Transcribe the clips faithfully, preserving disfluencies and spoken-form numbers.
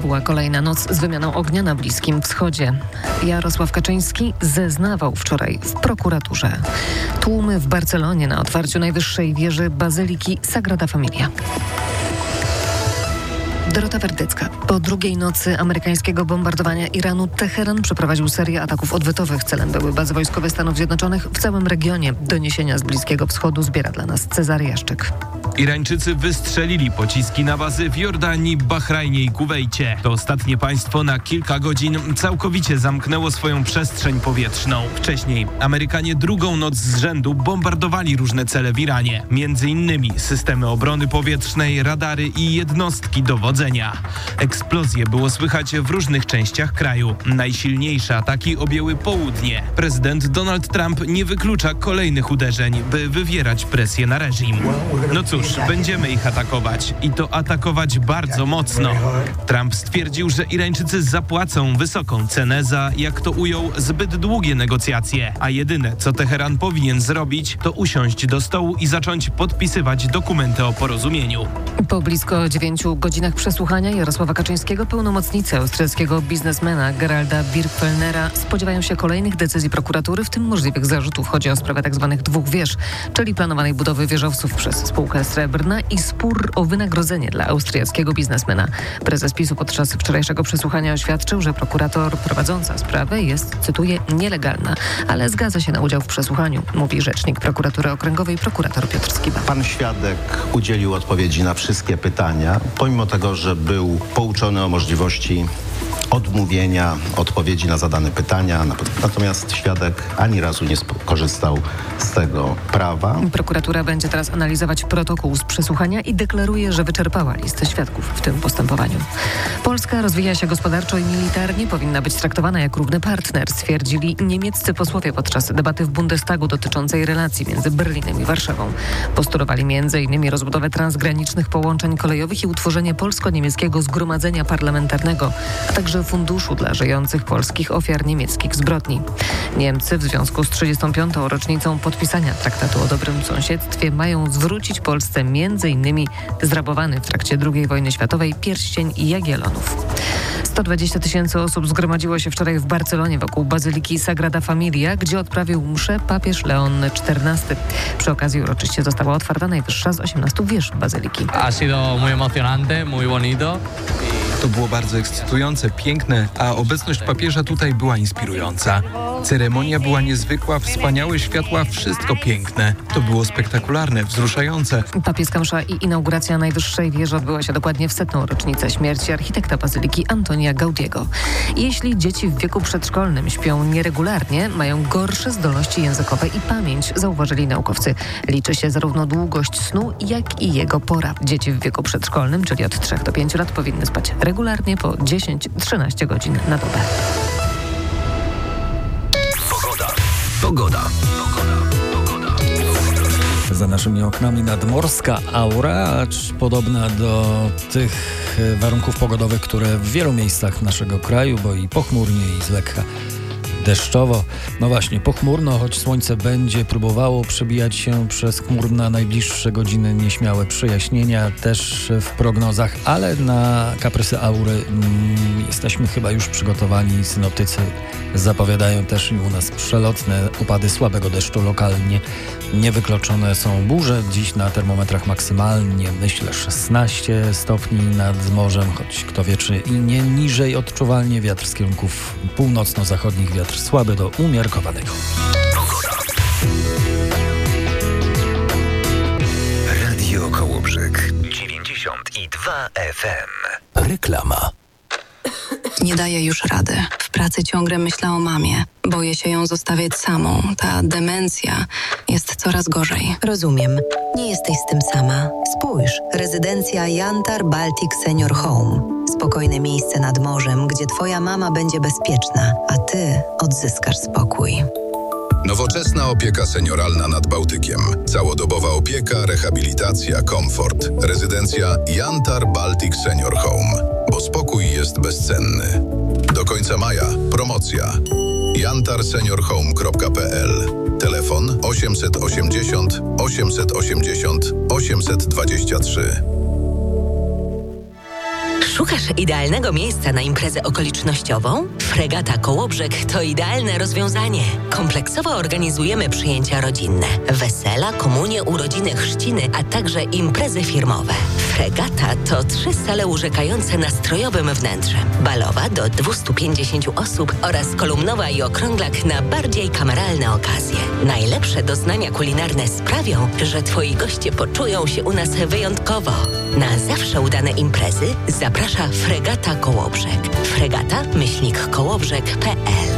była kolejna noc z wymianą ognia na Bliskim Wschodzie. Jarosław Kaczyński zeznawał wczoraj w prokuraturze. Tłumy w Barcelonie na otwarciu najwyższej wieży Bazyliki Sagrada Familia. Dorota Werdycka. Po drugiej nocy amerykańskiego bombardowania Iranu Teheran przeprowadził serię ataków odwetowych. Celem były bazy wojskowe Stanów Zjednoczonych w całym regionie. Doniesienia z Bliskiego Wschodu zbiera dla nas Cezary Jaszczyk. Irańczycy wystrzelili pociski na bazy w Jordanii, Bahrajnie i Kuwejcie. To ostatnie państwo na kilka godzin całkowicie zamknęło swoją przestrzeń powietrzną. Wcześniej Amerykanie drugą noc z rzędu bombardowali różne cele w Iranie. Między innymi systemy obrony powietrznej, radary i jednostki dowodzenia. Eksplozje było słychać w różnych częściach kraju. Najsilniejsze ataki objęły południe. Prezydent Donald Trump nie wyklucza kolejnych uderzeń, by wywierać presję na reżim. No cóż, będziemy ich atakować i to atakować bardzo mocno. Trump stwierdził, że Irańczycy zapłacą wysoką cenę za, jak to ujął, zbyt długie negocjacje, a jedyne, co Teheran powinien zrobić, to usiąść do stołu i zacząć podpisywać dokumenty o porozumieniu. Po blisko dziewięciu godzinach przesłuchania Jarosława Kaczyńskiego pełnomocnicy austriackiego biznesmena Geralda Birgfellnera spodziewają się kolejnych decyzji prokuratury, w tym możliwych zarzutów. Chodzi o sprawę tzw. dwóch wież, czyli planowanej budowy wieżowców przez spółkę Srebrna i spór o wynagrodzenie dla austriackiego biznesmena. Prezes PiSu podczas wczorajszego przesłuchania oświadczył, że prokurator prowadząca sprawę jest, cytuję, nielegalna, ale zgadza się na udział w przesłuchaniu, mówi rzecznik prokuratury okręgowej prokurator Piotr Skiba. Pan świadek udzielił odpowiedzi na wszystkie pytania, pomimo tego, że był pouczony o możliwości odmówienia odpowiedzi na zadane pytania. Natomiast świadek ani razu nie skorzystał z tego prawa. Prokuratura będzie teraz analizować protokół z przesłuchania i deklaruje, że wyczerpała listę świadków w tym postępowaniu. Polska rozwija się gospodarczo i militarnie, powinna być traktowana jak równy partner, stwierdzili niemieccy posłowie podczas debaty w Bundestagu dotyczącej relacji między Berlinem i Warszawą. Postulowali między innymi rozbudowę transgranicznych połączeń kolejowych i utworzenie polsko-niemieckiego zgromadzenia parlamentarnego, a także funduszu dla żyjących polskich ofiar niemieckich zbrodni. Niemcy w związku z trzydziestą piątą rocznicą podpisania traktatu o dobrym sąsiedztwie mają zwrócić Polsce między innymi zrabowany w trakcie drugiej wojny światowej pierścień Jagiellonów. sto dwadzieścia tysięcy osób zgromadziło się wczoraj w Barcelonie wokół Bazyliki Sagrada Familia, gdzie odprawił mszę papież Leon czternasty. Przy okazji uroczyście została otwarta najwyższa z osiemnastu wież Bazyliki. Ha sido muy emocionante, muy bonito. To było bardzo ekscytujące, piękne, a obecność papieża tutaj była inspirująca. Ceremonia była niezwykła, wspaniałe światła, wszystko piękne. To było spektakularne, wzruszające. Papieska msza i inauguracja najwyższej wieży odbyła się dokładnie w setną rocznicę śmierci architekta Bazyliki Antonia Gaudiego. Jeśli dzieci w wieku przedszkolnym śpią nieregularnie, mają gorsze zdolności językowe i pamięć, zauważyli naukowcy. Liczy się zarówno długość snu, jak i jego pora. Dzieci w wieku przedszkolnym, czyli od trzech do pięciu lat, powinny spać regularnie po dziesięć do trzynastu godzin na dobę. Pogoda. Pogoda. Pogoda. Za naszymi oknami nadmorska aura, acz podobna do tych warunków pogodowych, które w wielu miejscach naszego kraju, bo i pochmurnie, i z lekka deszczowo. No właśnie, pochmurno, choć słońce będzie próbowało przebijać się przez chmur na najbliższe godziny, nieśmiałe przejaśnienia też w prognozach, ale na kaprysy aury mm, jesteśmy chyba już przygotowani. Synoptycy zapowiadają też i u nas przelotne upady słabego deszczu lokalnie. Niewykluczone są burze. Dziś na termometrach maksymalnie, myślę, szesnaście stopni nad morzem, choć kto wie, czy i nie niżej odczuwalnie. Wiatr z kierunków północno-zachodnich, wiatr słaby do umiarkowanego. Radio Kołobrzeg dziewięćdziesiąt dwa F M. Reklama. Nie daję już rady. W pracy ciągle myślę o mamie. Boję się ją zostawiać samą. Ta demencja jest coraz gorzej. Rozumiem. Nie jesteś z tym sama. Spójrz. Rezydencja Yantar Baltic Senior Home. Spokojne miejsce nad morzem, gdzie twoja mama będzie bezpieczna, a ty odzyskasz spokój. Nowoczesna opieka senioralna nad Bałtykiem. Całodobowa opieka, rehabilitacja, komfort. Rezydencja Yantar Baltic Senior Home. Bo spokój jest bezcenny. Do końca maja promocja. yantar senior home kropka p l. Telefon osiemset osiemdziesiąt osiemset osiemdziesiąt osiemset dwadzieścia trzy. Szukasz idealnego miejsca na imprezę okolicznościową? Fregata Kołobrzeg to idealne rozwiązanie. Kompleksowo organizujemy przyjęcia rodzinne, wesela, komunie, urodziny, chrzciny, a także imprezy firmowe. Fregata to trzy sale urzekające nastrojowym wnętrzem. Balowa do dwieście pięćdziesiąt osób oraz kolumnowa i okrąglak na bardziej kameralne okazje. Najlepsze doznania kulinarne sprawią, że Twoi goście poczują się u nas wyjątkowo. Na zawsze udane imprezy zaprasza Fregata Kołobrzeg. Fregata myślnik kołobrzeg kropka p l.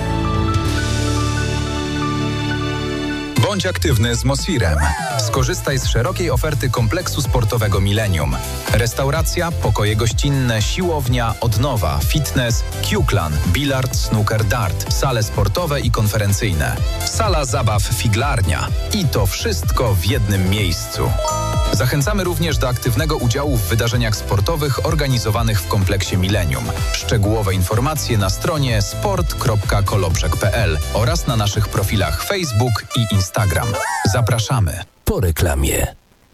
Bądź aktywny z Mosfirem. Skorzystaj z szerokiej oferty kompleksu sportowego Millennium. Restauracja, pokoje gościnne, siłownia, odnowa, fitness, Q-Clan, bilard, snooker, dart, sale sportowe i konferencyjne. Sala zabaw Figlarnia. I to wszystko w jednym miejscu. Zachęcamy również do aktywnego udziału w wydarzeniach sportowych organizowanych w kompleksie Millennium. Szczegółowe informacje na stronie sport kropka kolobrzeg kropka p l oraz na naszych profilach Facebook i Instagram. Zapraszamy. Po reklamie.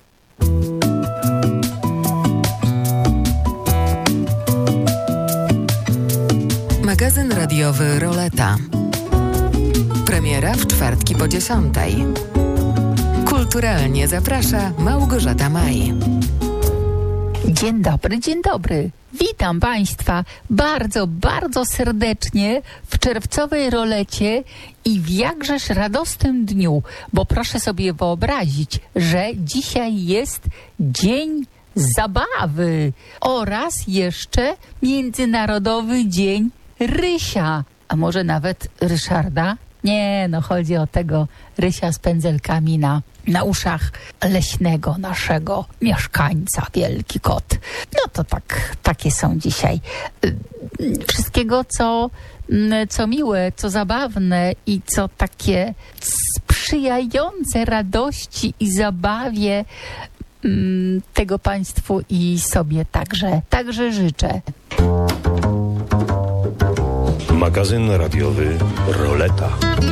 Magazyn radiowy Roleta. Premiera w czwartki po dziesiątej. Kulturalnie zaprasza Małgorzata Maj. Dzień dobry, dzień dobry. Witam Państwa bardzo, bardzo serdecznie w czerwcowej rolecie i w jakżeż radosnym dniu, bo proszę sobie wyobrazić, że dzisiaj jest Dzień Zabawy oraz jeszcze Międzynarodowy Dzień Rysia, a może nawet Ryszarda? Nie, no chodzi o tego Rysia z pędzelkami na, na uszach leśnego naszego mieszkańca, wielki kot. No to tak, takie są dzisiaj. Wszystkiego, co, co miłe, co zabawne i co takie sprzyjające radości i zabawie, tego Państwu i sobie także, także życzę. Magazyn radiowy Roleta.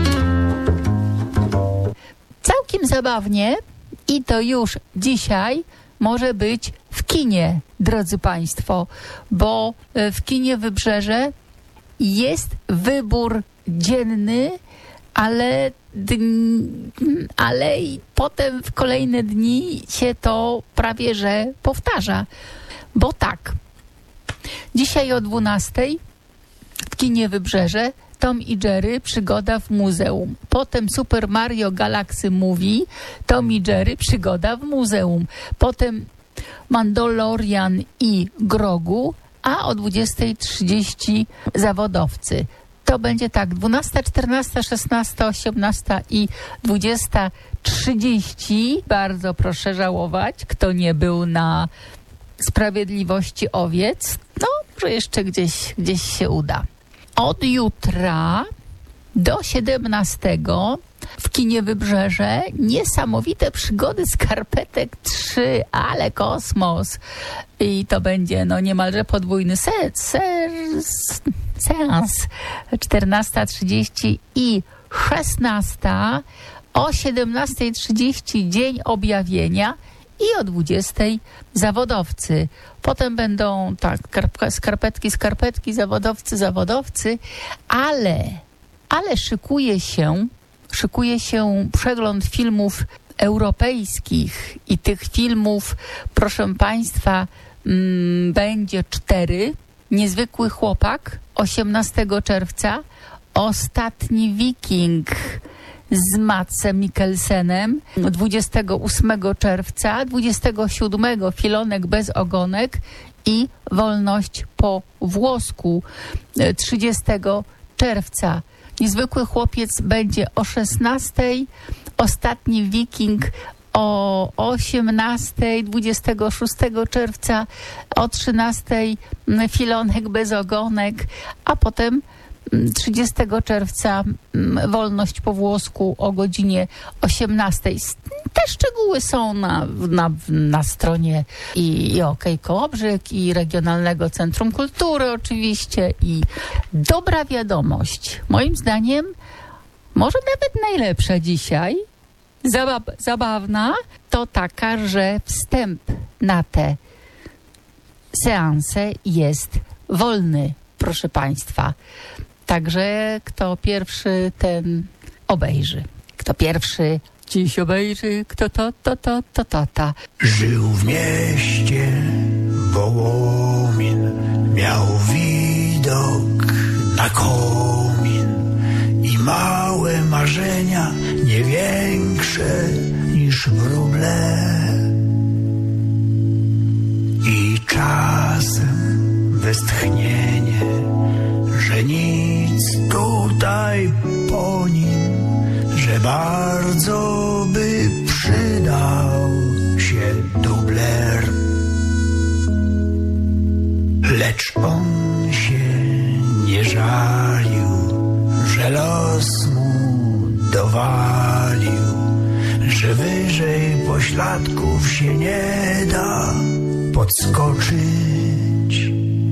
Całkiem zabawnie i to już dzisiaj może być w kinie, drodzy Państwo, bo w kinie Wybrzeże jest wybór dzienny, ale, ale i potem w kolejne dni się to prawie że powtarza. Bo tak, dzisiaj o dwunastej w kinie Wybrzeże Tom i Jerry, przygoda w muzeum. Potem Super Mario Galaxy Movie, Tom i Jerry, przygoda w muzeum. Potem Mandalorian i Grogu, a o dwudziestej trzydzieści zawodowcy. To będzie tak, dwunasta, czternasta, szesnasta, osiemnasta i dwudziesta trzydzieści. Bardzo proszę żałować, kto nie był na Sprawiedliwości Owiec. No, że jeszcze gdzieś, gdzieś się uda. Od jutra do siedemnastego w kinie Wybrzeże niesamowite przygody Skarpetek trzy, ale kosmos. I to będzie no niemalże podwójny se, se, seans. czternasta trzydzieści i szesnasta. O siedemnasta trzydzieści Dzień Objawienia i o dwudziestej zawodowcy. Potem będą tak, skarpetki, skarpetki, zawodowcy, zawodowcy, ale, ale szykuje się, szykuje się przegląd filmów europejskich i tych filmów, proszę Państwa, mm, będzie cztery. Niezwykły chłopak, osiemnastego czerwca, Ostatni Wiking z Madsem Mikkelsenem, dwudziestego ósmego czerwca, dwudziestego siódmego Filonek bez ogonek i Wolność po włosku, trzydziestego czerwca. Niezwykły chłopiec będzie o szesnastej, Ostatni Wiking o osiemnastej, dwudziestego szóstego czerwca, o trzynastej Filonek bez ogonek, a potem trzydziestego czerwca Wolność po włosku o godzinie osiemnastej. Te szczegóły są na, na, na stronie i, i OK Kołobrzeg, i Regionalnego Centrum Kultury oczywiście. I dobra wiadomość, moim zdaniem może nawet najlepsza dzisiaj, zaba- zabawna, to taka, że wstęp na te seanse jest wolny, proszę Państwa. Także kto pierwszy, ten obejrzy. Kto pierwszy dziś obejrzy, kto to, to, to, to, to, to. Żył w mieście Wołomin, miał widok na komin i małe marzenia, nie większe niż wróble. I czasem westchnienie, że nic tutaj po nim, że bardzo by przydał się dubler. Lecz on się nie żalił, że los mu dowalił, że wyżej pośladków się nie da podskoczyć,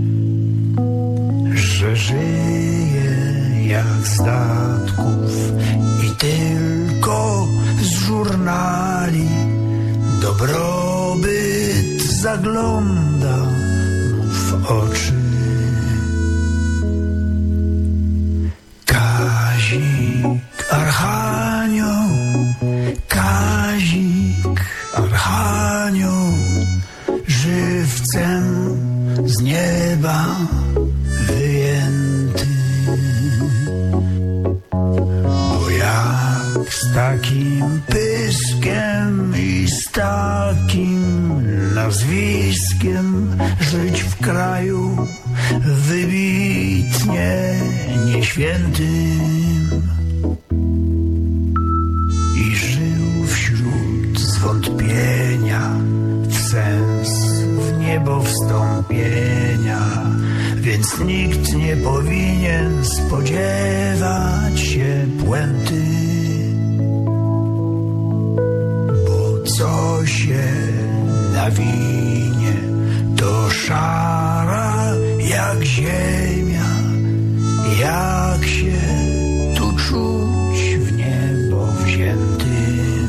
że żyje jak z datków i tylko z żurnali dobrobyt zagląda mu w oczy. Kazik Archanioł, Kazik Archanioł, żywcem z nieba wyjęty. Bo jak z takim pyskiem i z takim nazwiskiem żyć w kraju wybitnie nieświętym. I żył wśród zwątpienia w sens w niebo wstąpienia, więc nikt nie powinien spodziewać się puenty. Bo co się nawinie, to szara jak ziemia, jak się tu czuć w niebo wziętym.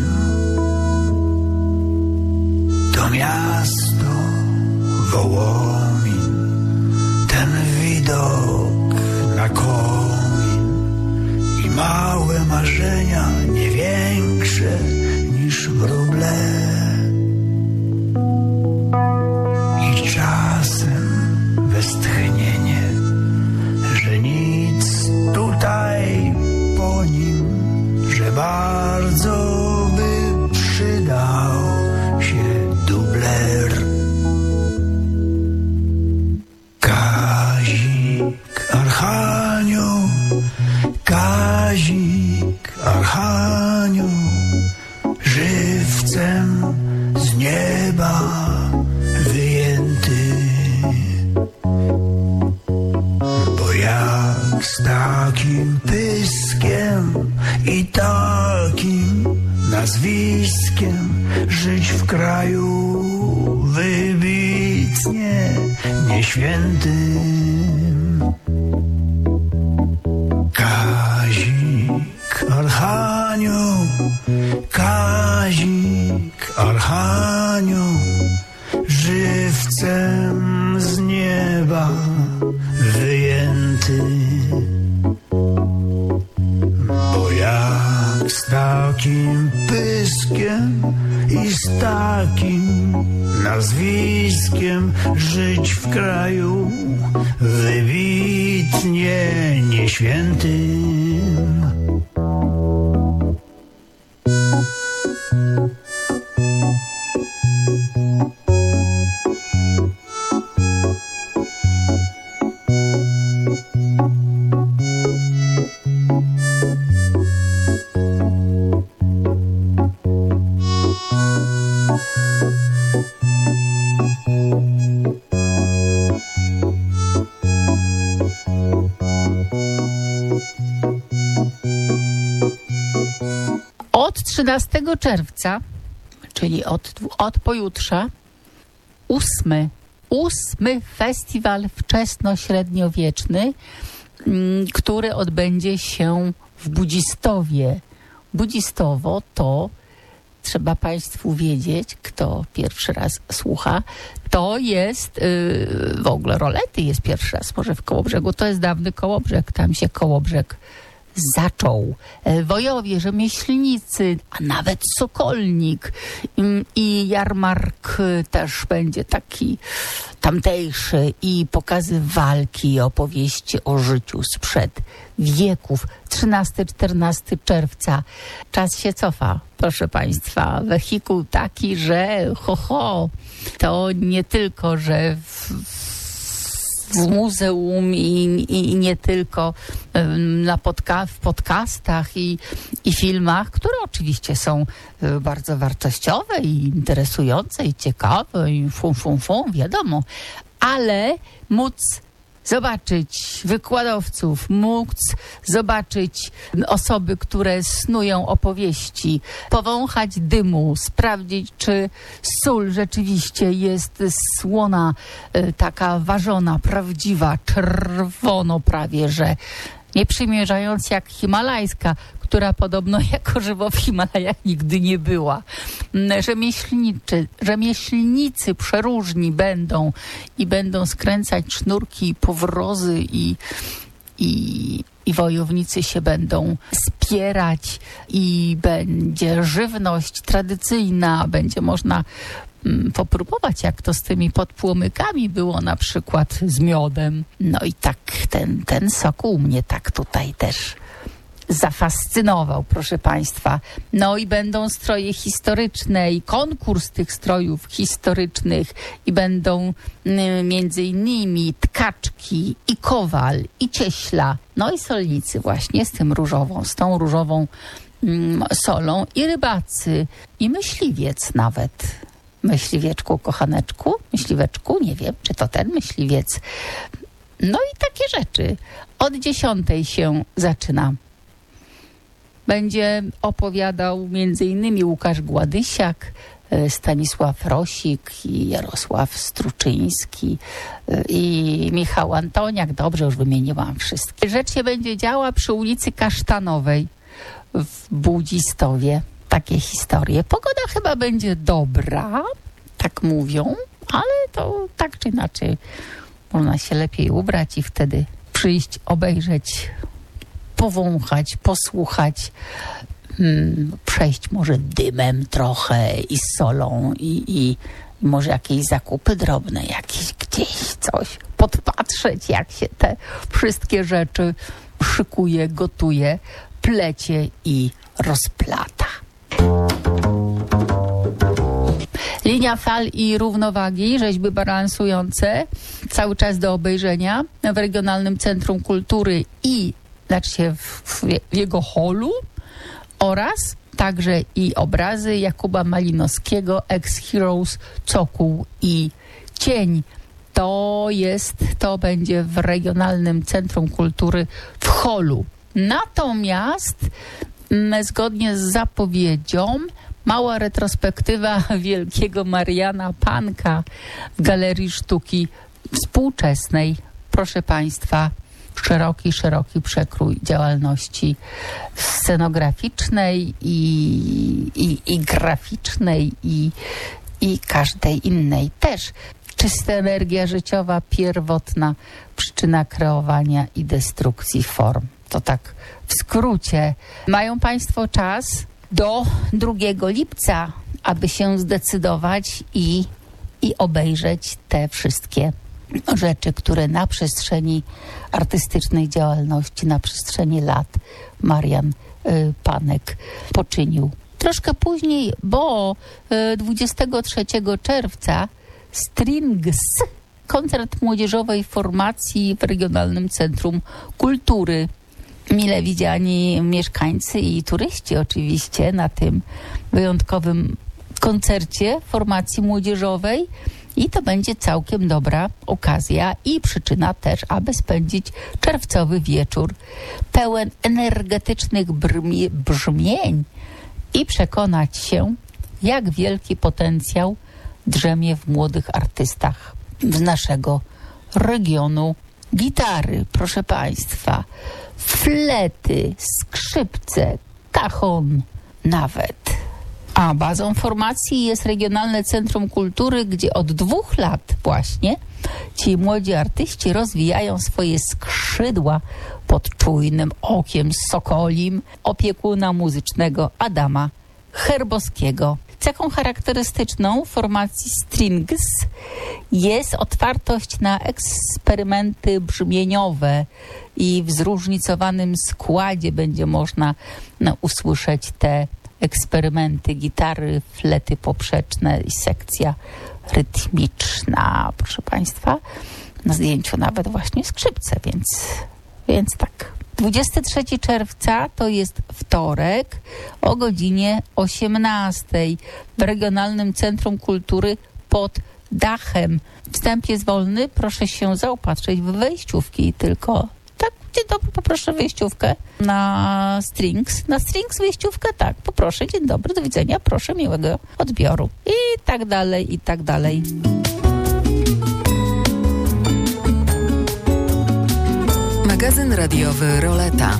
To miasto Wołomin, ten widok na komin i małe marzenia, nie większe niż wróble. I czasem westchnienie, że nic tutaj po nim, że bardzo by przydał się dubler. Kazik Archanioł, Kazik Archanioł, żywcem z nieba wyjęty. Bo jak z takim pyskiem i takim nazwiskiem żyć w kraju wybitnie nieświętym. Kazik Archanioł, Kazik Archanioł, żywcem z nieba wyjęty. Bo jak z takim pyskiem i z takim nazwiskiem żyć w kraju wybitnie nieświętym. trzynastego czerwca, czyli od, od pojutrza, ósmy, ósmy festiwal wczesnośredniowieczny, który odbędzie się w Budzistowie. Budzistowo to, trzeba Państwu wiedzieć, kto pierwszy raz słucha, to to jest yy, w ogóle Rolety jest pierwszy raz może w Kołobrzegu. To jest dawny Kołobrzeg. Tam się Kołobrzeg zaczął. Wojowie, rzemieślnicy, a nawet Sokolnik i jarmark też będzie taki tamtejszy i pokazy walki i opowieści o życiu sprzed wieków. trzynastego czternastego czerwca. Czas się cofa, proszę Państwa. Wehikuł taki, że ho, ho, to nie tylko, że w, w muzeum i, i nie tylko na podca- w podcastach i, i filmach, które oczywiście są bardzo wartościowe i interesujące i ciekawe i fum, fum, fum, wiadomo, ale móc zobaczyć wykładowców, móc zobaczyć osoby, które snują opowieści, powąchać dymu, sprawdzić, czy sól rzeczywiście jest słona, taka ważona, prawdziwa, czerwono prawie, że nie przymierzając jak himalajska, która podobno jako żywo w Himalajach nigdy nie była. Rzemieślniczy, rzemieślnicy przeróżni będą i będą skręcać sznurki, powrozy i, i, i wojownicy się będą spierać i będzie żywność tradycyjna, będzie można mm, popróbować, jak to z tymi podpłomykami było na przykład z miodem. No i tak ten, ten sokół mnie tak tutaj też zafascynował, proszę Państwa. No i będą stroje historyczne i konkurs tych strojów historycznych i będą y, między innymi tkaczki i kowal i cieśla, no i solnicy właśnie z tym różową, z tą różową mm, solą i rybacy i myśliwiec nawet. Myśliwieczku, kochaneczku, myśliweczku, nie wiem, czy to ten myśliwiec. No i takie rzeczy. Od dziesiątej się zaczyna. Będzie opowiadał między innymi Łukasz Gładysiak, Stanisław Rosik i Jarosław Struczyński i Michał Antoniak. Dobrze, już wymieniłam wszystkie. Rzecz się będzie działa przy ulicy Kasztanowej w Budzistowie. Takie historie. Pogoda chyba będzie dobra, tak mówią, ale to tak czy inaczej można się lepiej ubrać i wtedy przyjść, obejrzeć, powąchać, posłuchać, hmm, przejść może dymem trochę i solą i, i, i może jakieś zakupy drobne, jakieś gdzieś coś, podpatrzeć, jak się te wszystkie rzeczy szykuje, gotuje, plecie i rozplata. Linia fal i równowagi, rzeźby balansujące, cały czas do obejrzenia w Regionalnym Centrum Kultury i znaczy się w, w jego holu oraz także i obrazy Jakuba Malinowskiego, Ex-Heroes, Cokół i Cień. To jest, to będzie w Regionalnym Centrum Kultury w holu. Natomiast m, zgodnie z zapowiedzią mała retrospektywa wielkiego Mariana Panka w Galerii Sztuki Współczesnej. Proszę Państwa, szeroki, szeroki przekrój działalności scenograficznej i, i, i graficznej i, i każdej innej też. Czysta energia życiowa, pierwotna przyczyna kreowania i destrukcji form. To tak w skrócie. Mają Państwo czas do drugiego lipca, aby się zdecydować i, i obejrzeć te wszystkie rzeczy, które na przestrzeni artystycznej działalności, na przestrzeni lat Marian y, Panek poczynił. Troszkę później, bo y, dwudziestego trzeciego czerwca Strings, koncert młodzieżowej formacji w Regionalnym Centrum Kultury. Mile widziani mieszkańcy i turyści oczywiście na tym wyjątkowym koncercie formacji młodzieżowej i to będzie całkiem dobra okazja i przyczyna też, aby spędzić czerwcowy wieczór pełen energetycznych brmie, brzmień i przekonać się, jak wielki potencjał drzemie w młodych artystach z naszego regionu. Gitary, proszę Państwa, flety, skrzypce, cajon nawet, A bazą formacji jest Regionalne Centrum Kultury, gdzie od dwóch lat właśnie ci młodzi artyści rozwijają swoje skrzydła pod czujnym okiem sokolim opiekuna muzycznego Adama Herbowskiego. Cechą charakterystyczną formacji Strings jest otwartość na eksperymenty brzmieniowe i w zróżnicowanym składzie będzie można no, usłyszeć te eksperymenty gitary, flety poprzeczne i sekcja rytmiczna, proszę Państwa. Na zdjęciu nawet właśnie skrzypce, więc, więc tak. dwudziestego trzeciego czerwca to jest wtorek o godzinie osiemnastej w Regionalnym Centrum Kultury pod dachem. Wstęp jest wolny, proszę się zaopatrzyć w wejściówki tylko. Tak, dzień dobry, poproszę wejściówkę na Strings. Na Strings wejściówkę, tak, poproszę, dzień dobry, do widzenia, proszę, miłego odbioru. I tak dalej, i tak dalej. Magazyn radiowy Roleta.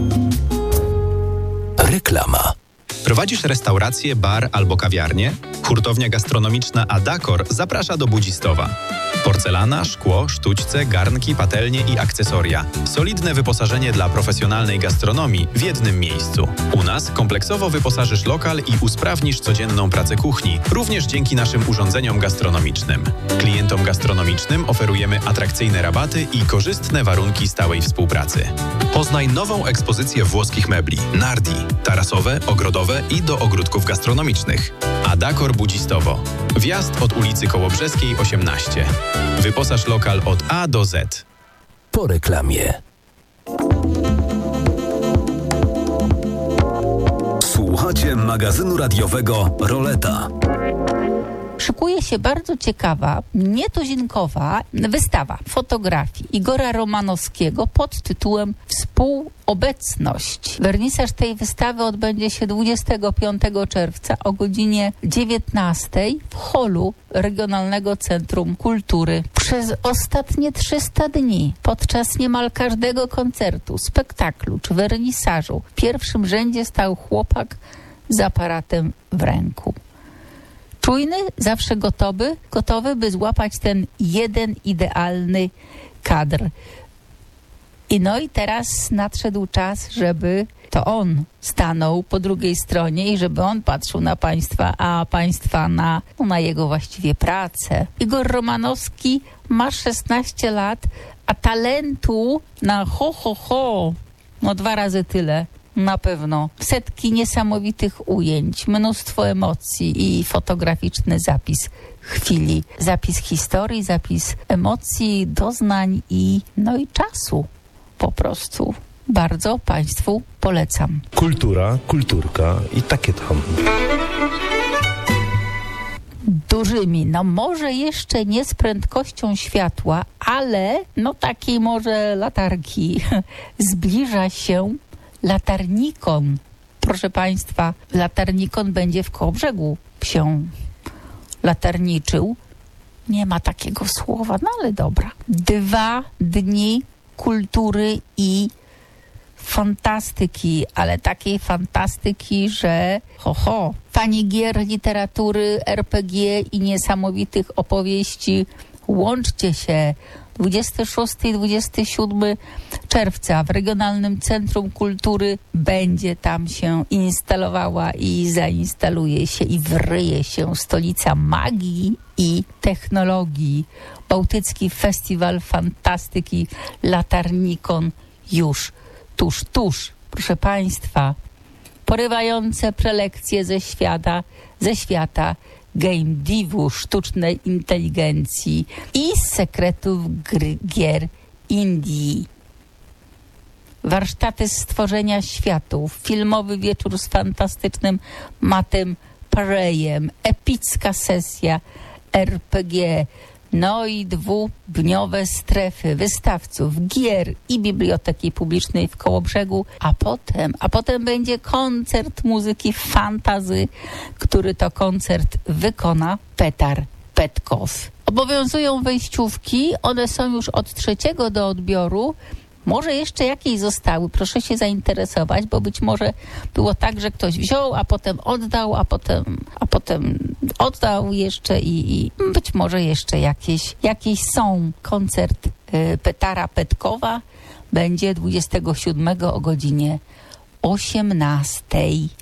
Reklama. Prowadzisz restaurację, bar albo kawiarnię? Hurtownia gastronomiczna Adakor zaprasza do Budzistowa. Porcelana, szkło, sztućce, garnki, patelnie i akcesoria. Solidne wyposażenie dla profesjonalnej gastronomii w jednym miejscu. U nas kompleksowo wyposażysz lokal i usprawnisz codzienną pracę kuchni, również dzięki naszym urządzeniom gastronomicznym. Klientom gastronomicznym oferujemy atrakcyjne rabaty i korzystne warunki stałej współpracy. Poznaj nową ekspozycję włoskich mebli Nardi, tarasowe, ogrodowe i do ogródków gastronomicznych. Adakor Budzistowo. Wjazd od ulicy Kołobrzeskiej osiemnaście. Wyposaż lokal od A do Z. Po reklamie. Słuchacie magazynu radiowego Roleta. Szykuje się bardzo ciekawa, nietuzinkowa wystawa fotografii Igora Romanowskiego pod tytułem Współobecność. Wernisaż tej wystawy odbędzie się dwudziestego piątego czerwca o godzinie dziewiętnastej w holu Regionalnego Centrum Kultury. Przez ostatnie trzysta dni, podczas niemal każdego koncertu, spektaklu czy wernisażu w pierwszym rzędzie stał chłopak z aparatem w ręku. Czujny, zawsze gotowy, gotowy, by złapać ten jeden idealny kadr. I no i teraz nadszedł czas, żeby to on stanął po drugiej stronie i żeby on patrzył na Państwa, a Państwa na, no, na jego właściwie pracę. Igor Romanowski ma szesnaście lat, a talentu na ho, ho, ho, no dwa razy tyle. Na pewno. Setki niesamowitych ujęć, mnóstwo emocji i fotograficzny zapis chwili. Zapis historii, zapis emocji, doznań i no i czasu. Po prostu bardzo Państwu polecam. Kultura, kulturka i takie tam. Dużymi, no może jeszcze nie z prędkością światła, ale no takiej może latarki zbliża się Latarnikon. Proszę Państwa, Latarnikon będzie w Kołobrzegu się latarniczył. Nie ma takiego słowa, no ale dobra. Dwa dni kultury i fantastyki, ale takiej fantastyki, że ho, ho. Fani gier, literatury, er pe gie i niesamowitych opowieści, łączcie się. dwudziestego szóstego i dwudziestego siódmego czerwca w Regionalnym Centrum Kultury będzie tam się instalowała i zainstaluje się i wryje się stolica magii i technologii. Bałtycki Festiwal Fantastyki Latarnikon już tuż, tuż. Proszę Państwa, porywające prelekcje ze świata, ze świata game divu, sztucznej inteligencji i z sekretów gr- gier Indii. Warsztaty stworzenia światów, filmowy wieczór z fantastycznym Mattem Perejem, epicka sesja er pe gie, no i dwudniowe strefy wystawców, gier i biblioteki publicznej w Kołobrzegu, a potem, a potem będzie koncert muzyki fantasy, który to koncert wykona Petar Petkow. Obowiązują wejściówki, one są już od trzeciego do odbioru, Może jeszcze jakieś zostały, proszę się zainteresować, bo być może było tak, że ktoś wziął, a potem oddał, a potem, a potem oddał jeszcze i, i być może jeszcze jakieś, jakieś są. Koncert y, Petara Petkowa będzie dwudziestego siódmego o godzinie osiemnastej.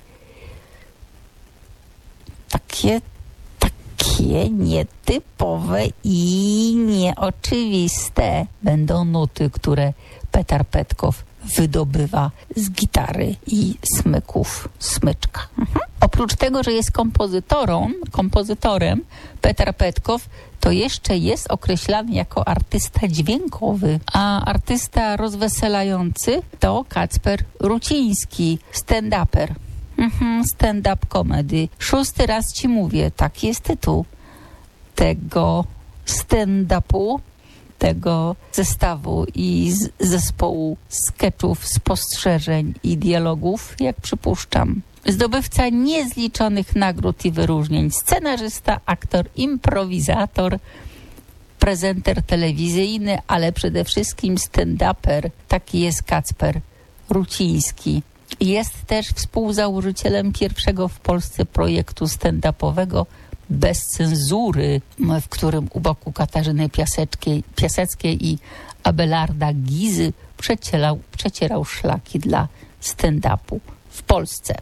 Takie, takie nietypowe i nieoczywiste będą nuty, które Petar Petkow wydobywa z gitary i smyków, smyczka. Mhm. Oprócz tego, że jest kompozytorem, kompozytorem Petar Petkow, to jeszcze jest określany jako artysta dźwiękowy, a artysta rozweselający to Kacper Ruciński, stand-uper. Mhm, stand-up comedy. Szósty raz ci mówię, taki jest tytuł tego stand-upu, tego zestawu i z zespołu sketchów, spostrzeżeń i dialogów, jak przypuszczam. Zdobywca niezliczonych nagród i wyróżnień, scenarzysta, aktor, improwizator, prezenter telewizyjny, ale przede wszystkim stand-uper. Taki jest Kacper Ruciński. Jest też współzałożycielem pierwszego w Polsce projektu stand-upowego Bez cenzury, w którym u boku Katarzyny Piaseckiej, Piaseckiej i Abelarda Gizy przecierał, przecierał szlaki dla stand-upu w Polsce.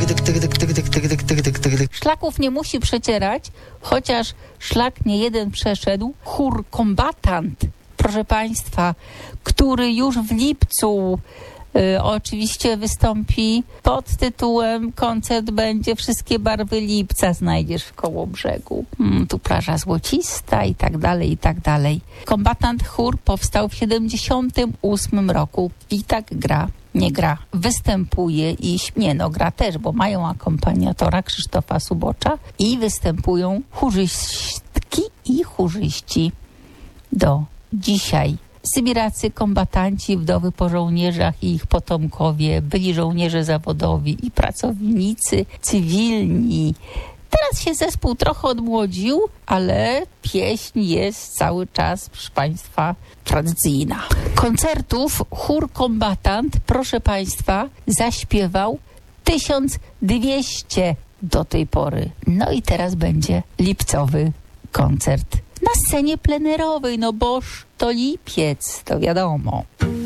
Szlaków nie musi przecierać, chociaż szlak nie jeden przeszedł. Chór Kombatant, proszę Państwa, który już w lipcu y, oczywiście wystąpi pod tytułem Koncert będzie Wszystkie barwy lipca znajdziesz w Kołobrzegu. Mm, tu plaża złocista i tak dalej, i tak dalej. Kombatant chór powstał w siedemdziesiątym ósmym roku i tak gra. Nie gra, występuje i nie no, gra też, bo mają akompaniatora Krzysztofa Subocza i występują chórzystki i chórzyści do dzisiaj. Sybiracy, kombatanci, wdowy po żołnierzach i ich potomkowie, byli żołnierze zawodowi i pracownicy cywilni. Teraz się zespół trochę odmłodził, ale pieśń jest cały czas, proszę Państwa, tradycyjna. Koncertów chór Kombatant, proszę Państwa, zaśpiewał tysiąc dwieście do tej pory. No i teraz będzie lipcowy koncert na scenie plenerowej, no boż to lipiec, to wiadomo.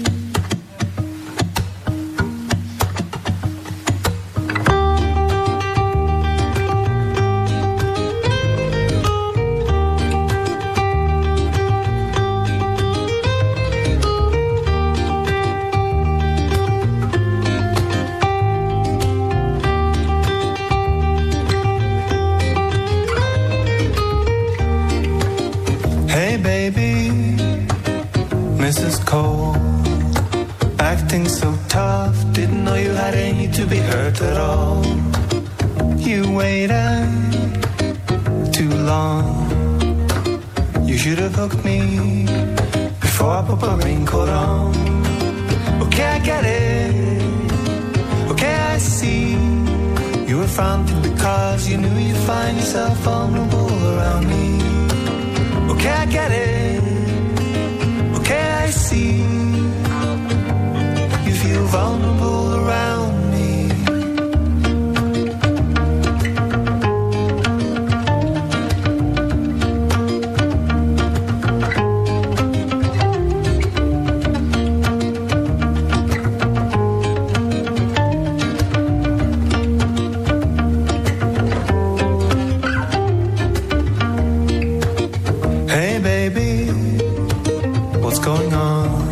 Hey baby, Missus Cole, acting so tough, didn't know you had any to be hurt at all. You waited too long, you should have hooked me before I put my raincoat on. Okay, I get it, okay, I see, you were fronting because you knew you'd find yourself vulnerable around me. Okay, I get it, okay, I see, you feel vulnerable around me. Hey baby, what's going on?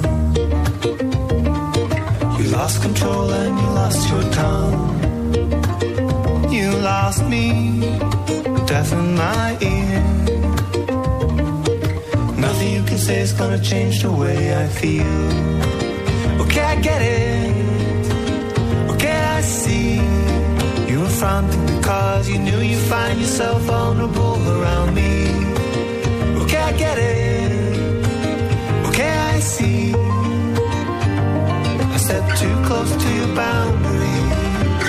You lost control and you lost your tongue. You lost me, deaf in my ear. Nothing you can say is gonna change the way I feel. Okay, I get it, okay, I see. You were fronting because you knew you'd find yourself vulnerable around me. Okay, I get it, okay, I see. I stepped too close to your boundaries.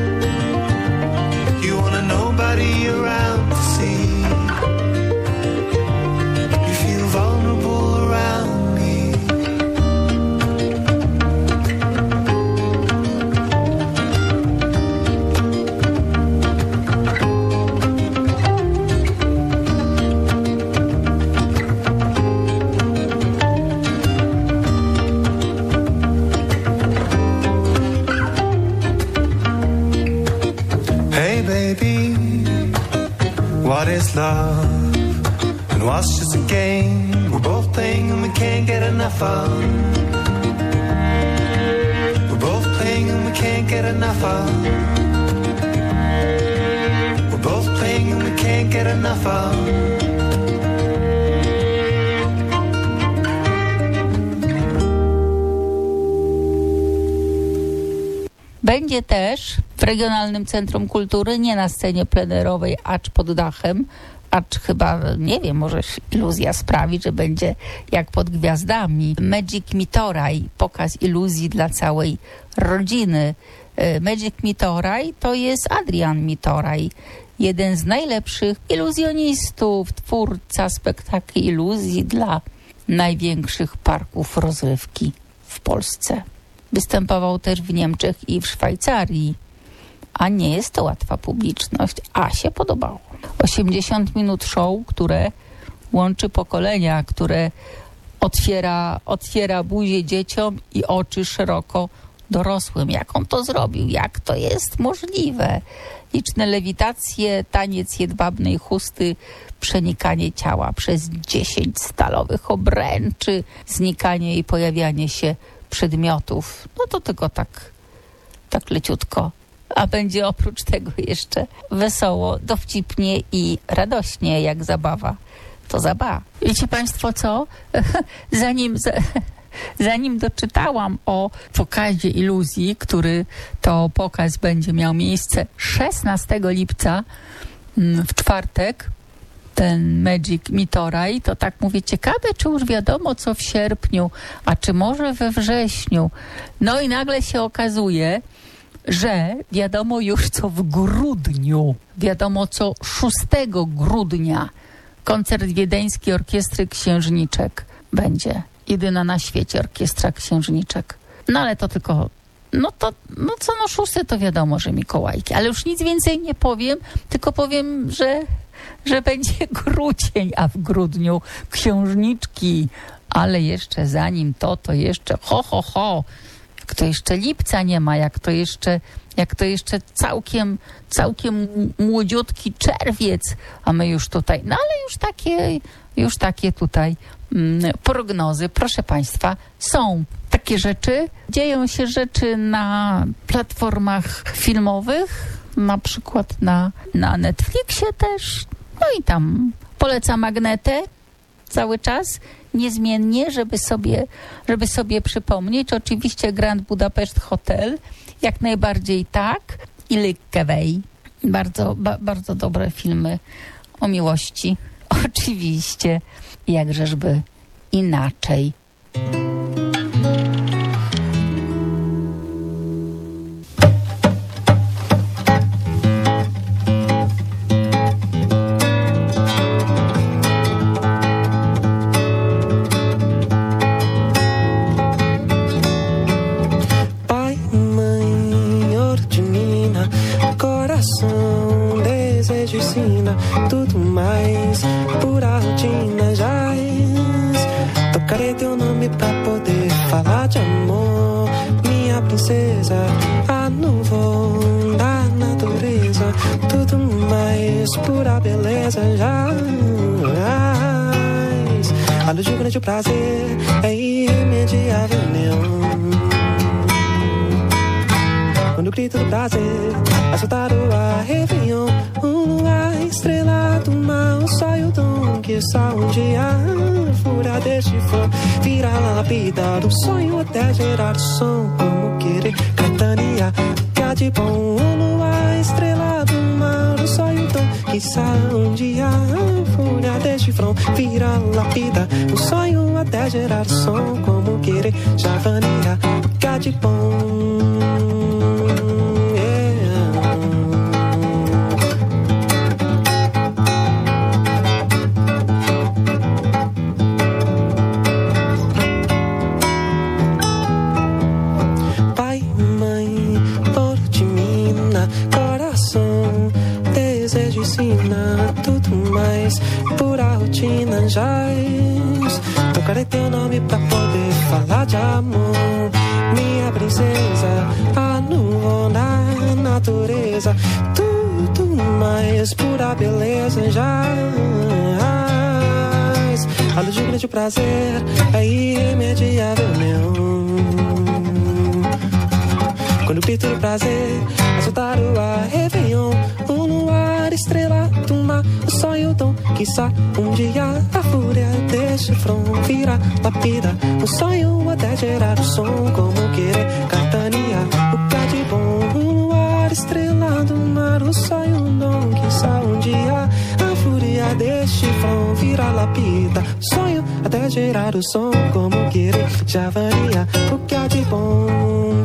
You wanna nobody around to see. You feel vulnerable around me. it's love. And while it's just a game we're both playing and we can't get enough of. We're both playing and we can't get enough of. We're both playing and we can't get enough of. Będzie też w Regionalnym Centrum Kultury, nie na scenie plenerowej, acz pod dachem, acz chyba, nie wiem, może iluzja sprawi, że będzie jak pod gwiazdami. Magic Mitoraj, pokaz iluzji dla całej rodziny. Magic Mitoraj to jest Adrian Mitoraj, jeden z najlepszych iluzjonistów, twórca spektakli iluzji dla największych parków rozrywki w Polsce. Występował też w Niemczech i w Szwajcarii, a nie jest to łatwa publiczność, a się podobało. osiemdziesiąt minut show, które łączy pokolenia, które otwiera, otwiera buzię dzieciom i oczy szeroko dorosłym. Jak on to zrobił? Jak to jest możliwe? Liczne lewitacje, taniec jedwabnej chusty, przenikanie ciała przez dziesięć stalowych obręczy, znikanie i pojawianie się przedmiotów. No to tylko tak, tak leciutko. A będzie oprócz tego jeszcze wesoło, dowcipnie i radośnie, jak zabawa. To zabawa. Wiecie państwo co? Zanim, za, zanim doczytałam o pokazie iluzji, który to pokaz będzie miał miejsce szesnastego lipca w czwartek, ten Magic Mitoraj, to tak mówię, ciekawe, czy już wiadomo co w sierpniu, a czy może we wrześniu. No i nagle się okazuje, że wiadomo już co w grudniu, wiadomo co szóstego grudnia koncert Wiedeńskiej Orkiestry Księżniczek będzie. Jedyna na świecie orkiestra księżniczek. No ale to tylko, no to, no co no szóste to wiadomo, że Mikołajki, ale już nic więcej nie powiem, tylko powiem, że że będzie grudzień, a w grudniu księżniczki, ale jeszcze zanim to, to jeszcze ho, ho, ho, jak to jeszcze lipca nie ma, jak to jeszcze, jak to jeszcze całkiem, całkiem młodziutki czerwiec, a my już tutaj, no ale już takie, już takie tutaj mm, prognozy, proszę państwa, są takie rzeczy, dzieją się rzeczy na platformach filmowych, na przykład na, na Netflixie też, no i tam polecam Magnetę cały czas, niezmiennie, żeby sobie, żeby sobie przypomnieć. Oczywiście Grand Budapest Hotel, jak najbardziej tak, i Lykkevej. Bardzo, ba, bardzo dobre filmy o miłości. Oczywiście, jakżeżby inaczej. Tudo mais pura rotina jaz. Tocarei teu nome pra poder falar de amor, minha princesa, a nuvem da natureza. Tudo mais pura beleza jaz. A luz de grande prazer é irremediável neon. Quando o grito do prazer vai soltar o ar, Réveillon, um luar estrelado, mal, só e o dom que só um dia fura deste flor, vira lá lapidar o sonho até gerar som, como querer Caetania, que há de bom, um luar estrelado, mal, só e o dom que só um dia fura deste front, vira lapida o sonho até gerar som, como querer Javania, que há de bom. Tudo mais pura rotina jaz. Tocarei teu nome pra poder falar de amor, minha princesa, a nuvem da natureza. Tudo mas pura beleza jamais. A luz de prazer é irremediável, meu. Quando o grito do prazer é soltar o ar, Réveillon, um luar estrelado, mar, o sonho dom, quiçá um dia a fúria deste front vira lapida, um sonho até gerar o som, como querer catania, o que há de bom, um luar estrelado, mar, o sonho dom, quiçá um dia a fúria deste front vira lapida, sonho até gerar o som, como querer javania, o que há de bom.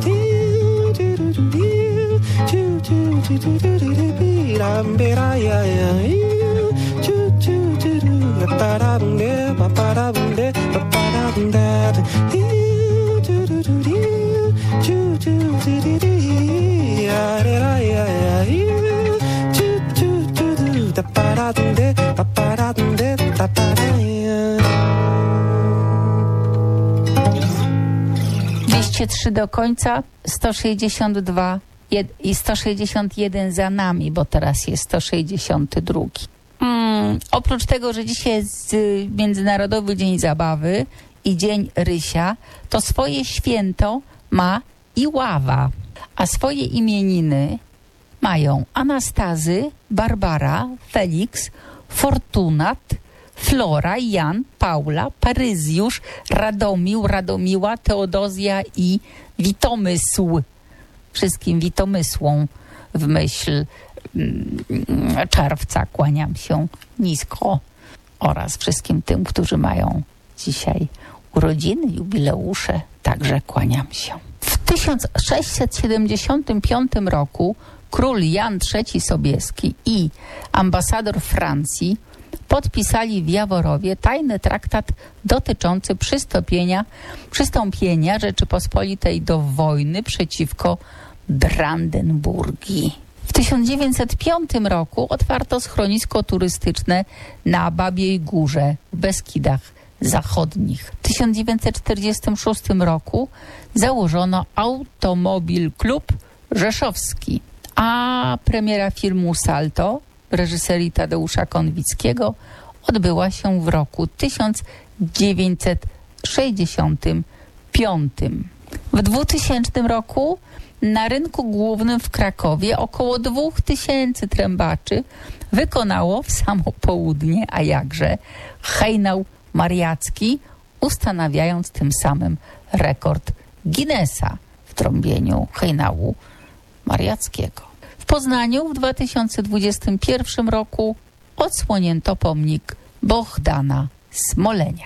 dwieście trzy do końca, sto sześćdziesiąt dwa i sto sześćdziesiąt jeden za nami, bo teraz jest sto sześćdziesiąt dwa. Hmm, oprócz tego, że dzisiaj jest Międzynarodowy Dzień Zabawy i Dzień Rysia, to swoje święto ma i Ława, a swoje imieniny mają Anastazy, Barbara, Felix, Fortunat, Flora, Jan, Paula, Paryzjusz, Radomił, Radomiła, Teodozja i Witomysł. Wszystkim witomysłom w myśl mm, czerwca kłaniam się nisko oraz wszystkim tym, którzy mają dzisiaj urodziny, jubileusze, także kłaniam się. W tysiąc sześćset siedemdziesiątym piątym roku król Jan trzeci Sobieski i ambasador Francji podpisali w Jaworowie tajny traktat dotyczący przystąpienia, przystąpienia Rzeczypospolitej do wojny przeciwko Brandenburgii. W tysiąc dziewięćset piątym roku otwarto schronisko turystyczne na Babiej Górze w Beskidach Zachodnich. W tysiąc dziewięćset czterdziestym szóstym roku założono Automobil Klub Rzeszowski, a premiera filmu Salto w reżyserii Tadeusza Konwickiego odbyła się w roku tysiąc dziewięćset sześćdziesiątym piątym. W dwutysięcznym roku na rynku głównym w Krakowie około dwóch tysięcy trębaczy wykonało w samo południe, a jakże, hejnał mariacki, ustanawiając tym samym rekord Guinnessa w trąbieniu hejnału mariackiego. W Poznaniu w dwa tysiące dwudziestym pierwszym roku odsłonięto pomnik Bohdana Smolenia.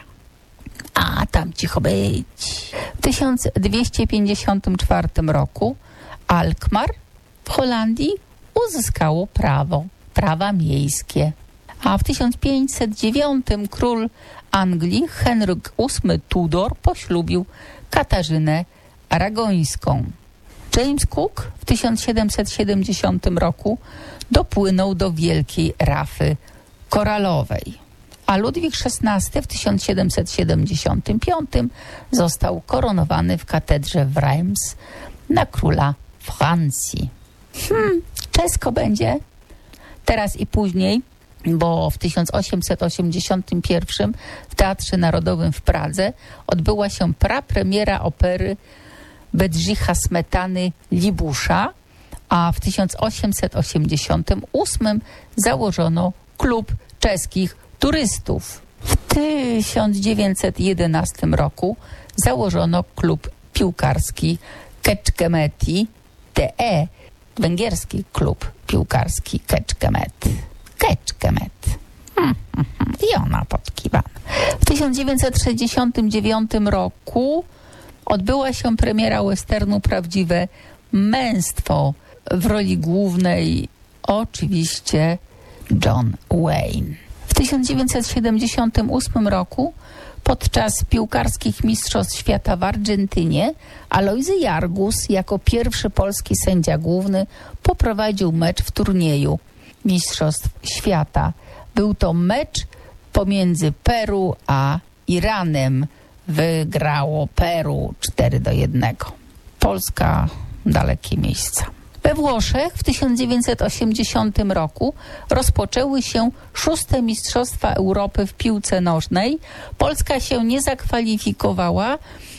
A tam cicho być. W tysiąc dwieście pięćdziesiątym czwartym roku Alkmaar w Holandii uzyskało prawo, prawa miejskie. A w tysiąc pięćset dziewiątym król Anglii Henryk ósmy Tudor poślubił Katarzynę Aragońską. James Cook w tysiąc siedemset siedemdziesiątym roku dopłynął do Wielkiej Rafy Koralowej, a Ludwik szesnasty w tysiąc siedemset siedemdziesiątym piątym został koronowany w katedrze w Reims na króla Francji. Hmm, czesko będzie teraz i później, bo w tysiąc osiemset osiemdziesiątym pierwszym w Teatrze Narodowym w Pradze odbyła się prapremiera opery Bedrzycha Smetany Libusza, a w tysiąc osiemset osiemdziesiątym ósmym założono Klub Czeskich Turystów. W tysiąc dziewięćset jedenastym roku założono klub piłkarski Kecskemeti T E, węgierski klub piłkarski Kecskemét. Kecskemét. Hmm, hmm, hmm. I ona podkiwana. W tysiąc dziewięćset sześćdziesiątym dziewiątym roku odbyła się premiera westernu Prawdziwe Męstwo. W roli głównej oczywiście John Wayne. W tysiąc dziewięćset siedemdziesiątym ósmym roku podczas piłkarskich Mistrzostw Świata w Argentynie Alojzy Jargus jako pierwszy polski sędzia główny poprowadził mecz w turnieju Mistrzostw Świata. Był to mecz pomiędzy Peru a Iranem. Wygrało Peru cztery do jednego. Polska dalekie miejsca. We Włoszech w tysiąc dziewięćset osiemdziesiątym roku rozpoczęły się szóste Mistrzostwa Europy w piłce nożnej. Polska się nie zakwalifikowała.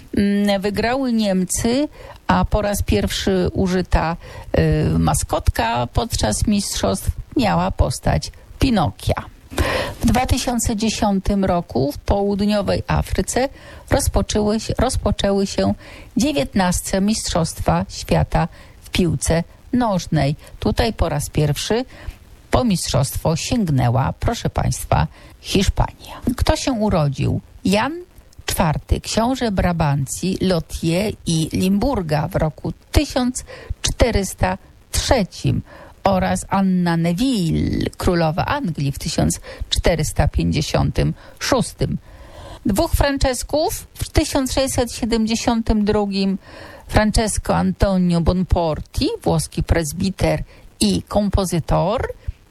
Wygrały Niemcy, a po raz pierwszy użyta y, maskotka podczas mistrzostw miała postać Pinokia. W dwa tysiące dziesiątym roku w południowej Afryce rozpoczęły się, rozpoczęły się dziewiętnaste Mistrzostwa Świata w piłce nożnej. Tutaj po raz pierwszy po mistrzostwo sięgnęła, proszę Państwa, Hiszpania. Kto się urodził? Jan czwarty, książę Brabancji, Lothier i Limburga w roku tysiąc czterysta trzecim oraz Anna Neville, królowa Anglii w tysiąc czterysta pięćdziesiątym szóstym. Dwóch Francesków w tysiąc sześćset siedemdziesiątym drugim Francesco Antonio Bonporti, włoski prezbiter i kompozytor,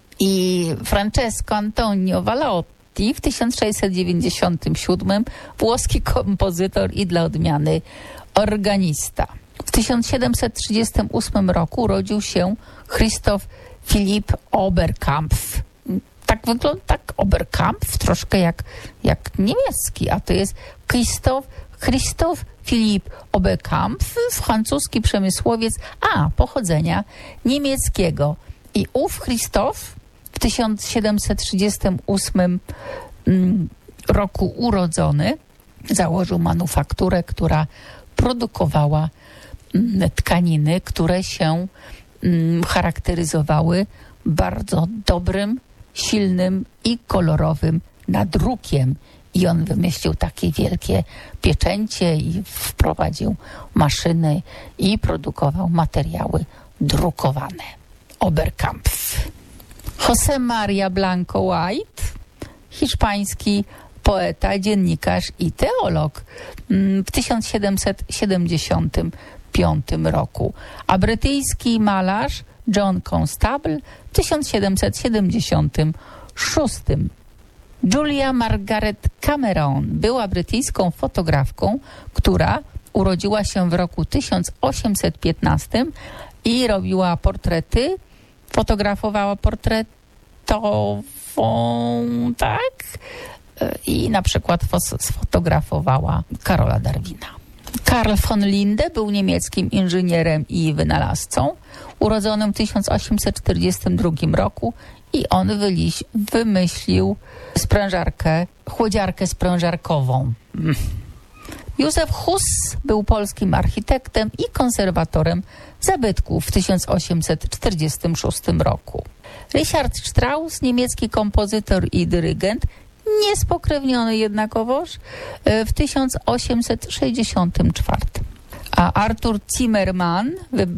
i Francesco Antonio Valotti w tysiąc sześćset dziewięćdziesiątym siódmym włoski kompozytor i dla odmiany organista. W tysiąc siedemset trzydziestym ósmym roku urodził się Christoph Philipp Oberkampf. Tak wygląda, tak Oberkampf, troszkę jak, jak niemiecki, a to jest Christoph, Christoph Philipp Oberkampf, francuski przemysłowiec, a pochodzenia niemieckiego. I ów Christoph w tysiąc siedemset trzydziestym ósmym mm, roku urodzony założył manufakturę, która produkowała mm, tkaniny, które się mm, charakteryzowały bardzo dobrym, silnym i kolorowym nadrukiem. I on wymyślił takie wielkie pieczęcie i wprowadził maszyny i produkował materiały drukowane. Oberkampf. José María Blanco White, hiszpański poeta, dziennikarz i teolog w tysiąc siedemset siedemdziesiątym piątym roku, a brytyjski malarz John Constable w tysiąc siedemset siedemdziesiątym szóstym. Julia Margaret Cameron była brytyjską fotografką, która urodziła się w roku tysiąc osiemset piętnastym i robiła portrety, fotografowała portretową, tak? I na przykład sfotografowała Karola Darwina. Karl von Linde był niemieckim inżynierem i wynalazcą, urodzonym w tysiąc osiemset czterdziestym drugim roku, i on wyliś, wymyślił sprężarkę, chłodziarkę sprężarkową. Józef Hus był polskim architektem i konserwatorem zabytków w tysiąc osiemset czterdziestym szóstym roku. Richard Strauss, niemiecki kompozytor i dyrygent, niespokrewniony jednakowoż, w tysiąc osiemset sześćdziesiątym czwartym. A Arthur Zimmerman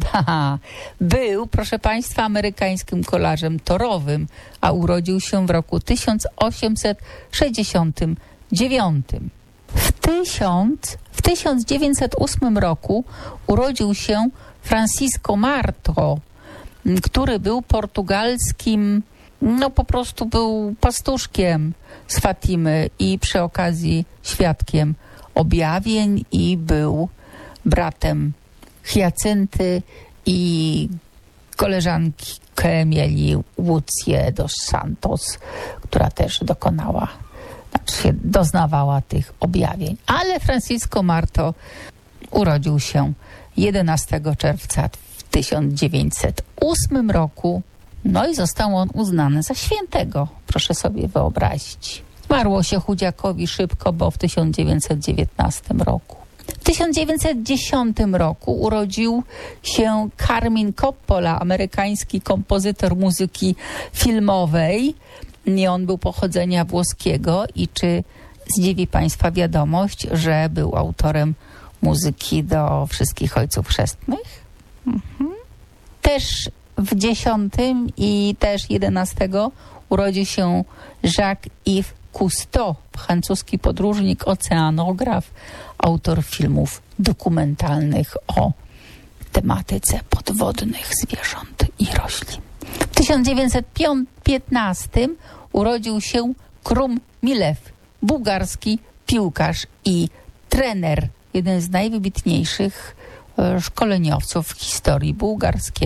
był, proszę Państwa, amerykańskim kolarzem torowym, a urodził się w roku tysiąc osiemset sześćdziesiątym dziewiątym. W, tysiąc, w tysiąc dziewięćset ósmym roku urodził się Francisco Marto, który był portugalskim, no po prostu był pastuszkiem z Fatimy i przy okazji świadkiem objawień i był bratem Hiacynty i koleżankę mieli Łucję dos Santos, która też dokonała, znaczy się doznawała tych objawień. Ale Francisco Marto urodził się jedenastego czerwca w tysiąc dziewięćset ósmym roku, no i został on uznany za świętego, proszę sobie wyobrazić. Zmarło się chudziakowi szybko, bo w tysiąc dziewięćset dziewiętnastym roku. W tysiąc dziewięćset dziesiątym roku urodził się Carmine Coppola, amerykański kompozytor muzyki filmowej. I on był pochodzenia włoskiego i czy zdziwi Państwa wiadomość, że był autorem muzyki do Wszystkich Ojców Chrzestnych? Mhm. Też w dziesiątym i też jedenastego urodził się Jacques-Yves Cousteau, francuski podróżnik, oceanograf, autor filmów dokumentalnych o tematyce podwodnych zwierząt i roślin. W tysiąc dziewięćset piętnastym urodził się Krum Milev, bułgarski piłkarz i trener, jeden z najwybitniejszych szkoleniowców w historii bułgarskiego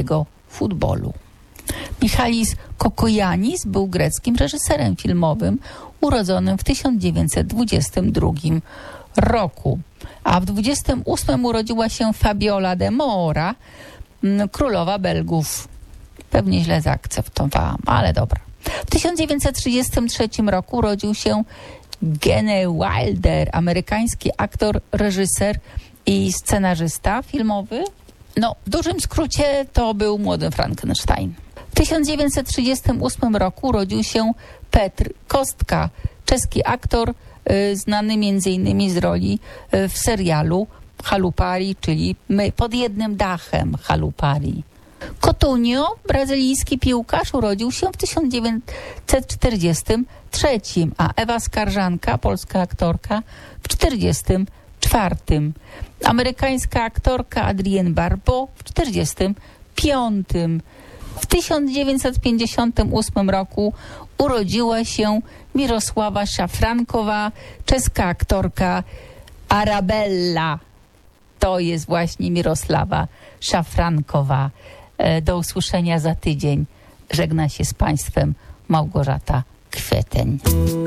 futbolu. Michalis Kokojanis był greckim reżyserem filmowym urodzonym w tysiąc dziewięćset dwudziestym drugim roku. A w dwudziestym ósmym urodziła się Fabiola de Mora, królowa Belgów. Pewnie źle zaakceptowałam, ale dobra. W tysiąc dziewięćset trzydziestym trzecim roku urodził się Gene Wilder, amerykański aktor, reżyser i scenarzysta filmowy. No, w dużym skrócie to był młody Frankenstein. W tysiąc dziewięćset trzydziestym ósmym roku urodził się Petr Kostka, czeski aktor, y, znany między innymi z roli y, w serialu Halupari, czyli My pod jednym dachem Halupari. Coutinho, brazylijski piłkarz, urodził się w tysiąc dziewięćset czterdziestym trzecim, a Ewa Skarżanka, polska aktorka, w czterdziestym czwartym. Amerykańska aktorka Adrienne Barbeau w czterdziestym piątym. W tysiąc dziewięćset pięćdziesiątym ósmym roku urodziła się Mirosława Szafrankowa, czeska aktorka Arabella. To jest właśnie Mirosława Szafrankowa. Do usłyszenia za tydzień. Żegna się z Państwem Małgorzata Kwieteń.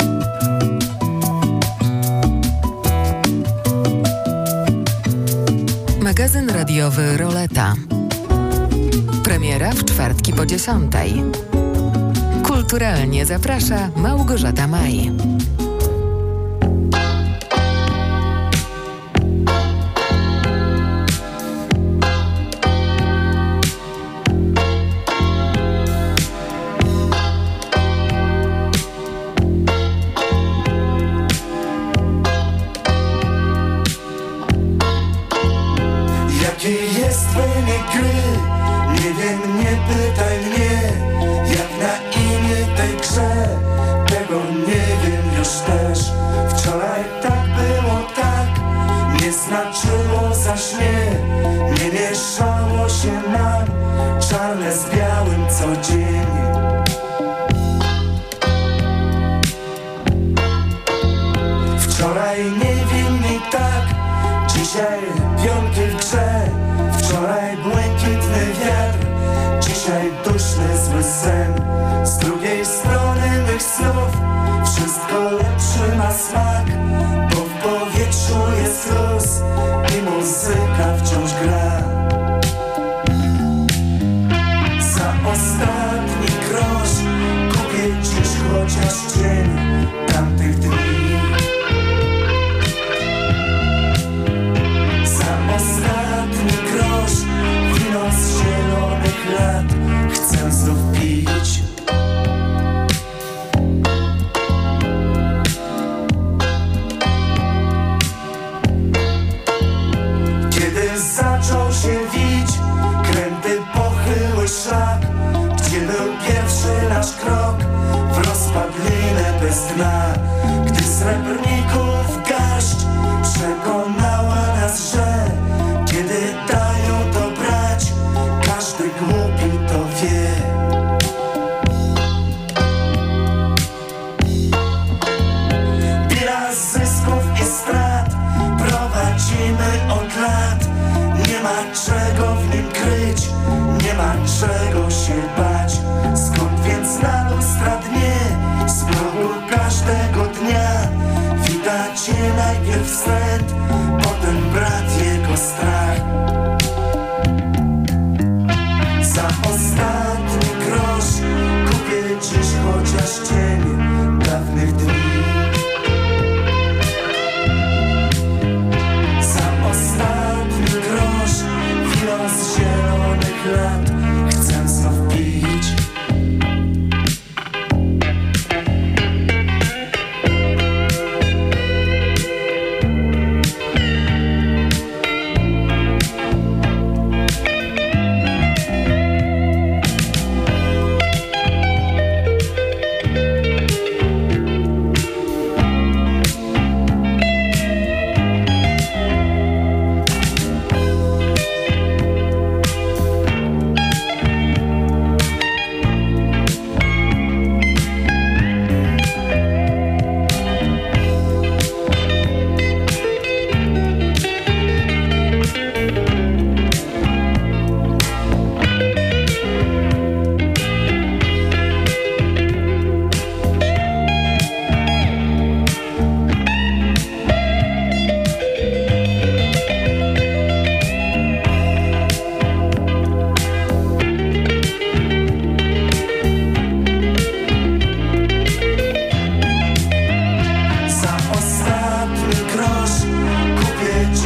Magazyn radiowy Roleta. Premiera w czwartki po dziesiątej. Kulturalnie zaprasza Małgorzata Maj.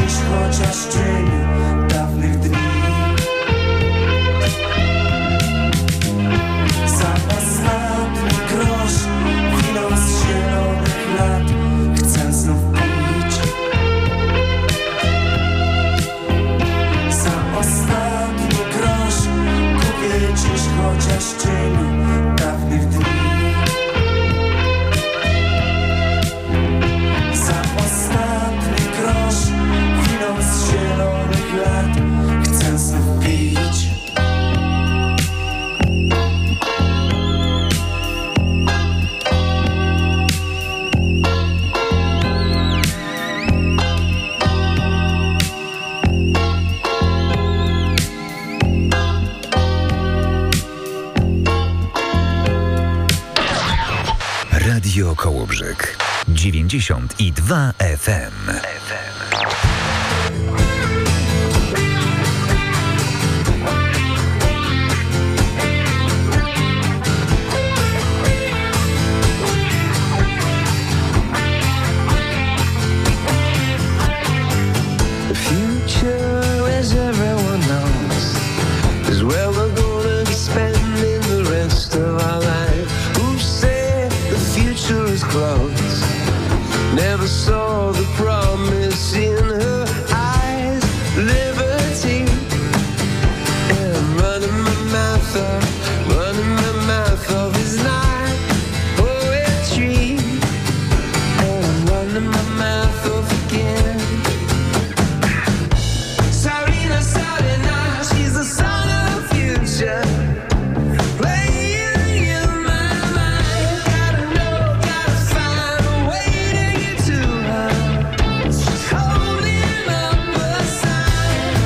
gdzieś chociaż cieniu dawnych dni. Za ostatni grosz wino z zielonych lat chcę znów pić. Za ostatni grosz kupię gdzieś chociaż cieniu dawnych dni. Za ostatni grosz wino z zielonych lat chcę znów pić. Radio Kołobrzeg dziewięćdziesiąt dwa F M. The future, as everyone knows, is where we're gonna be spending the rest of our life. Who said the future is close? Never saw the promise in her eyes. Liberty, and I'm running my mouth off, running my mouth off is not poetry, and I'm running my mouth off again. Sarina, Sarina, she's the son of the future. Playing in my mind, gotta know, gotta find a way to get to her. She's holding up a sign.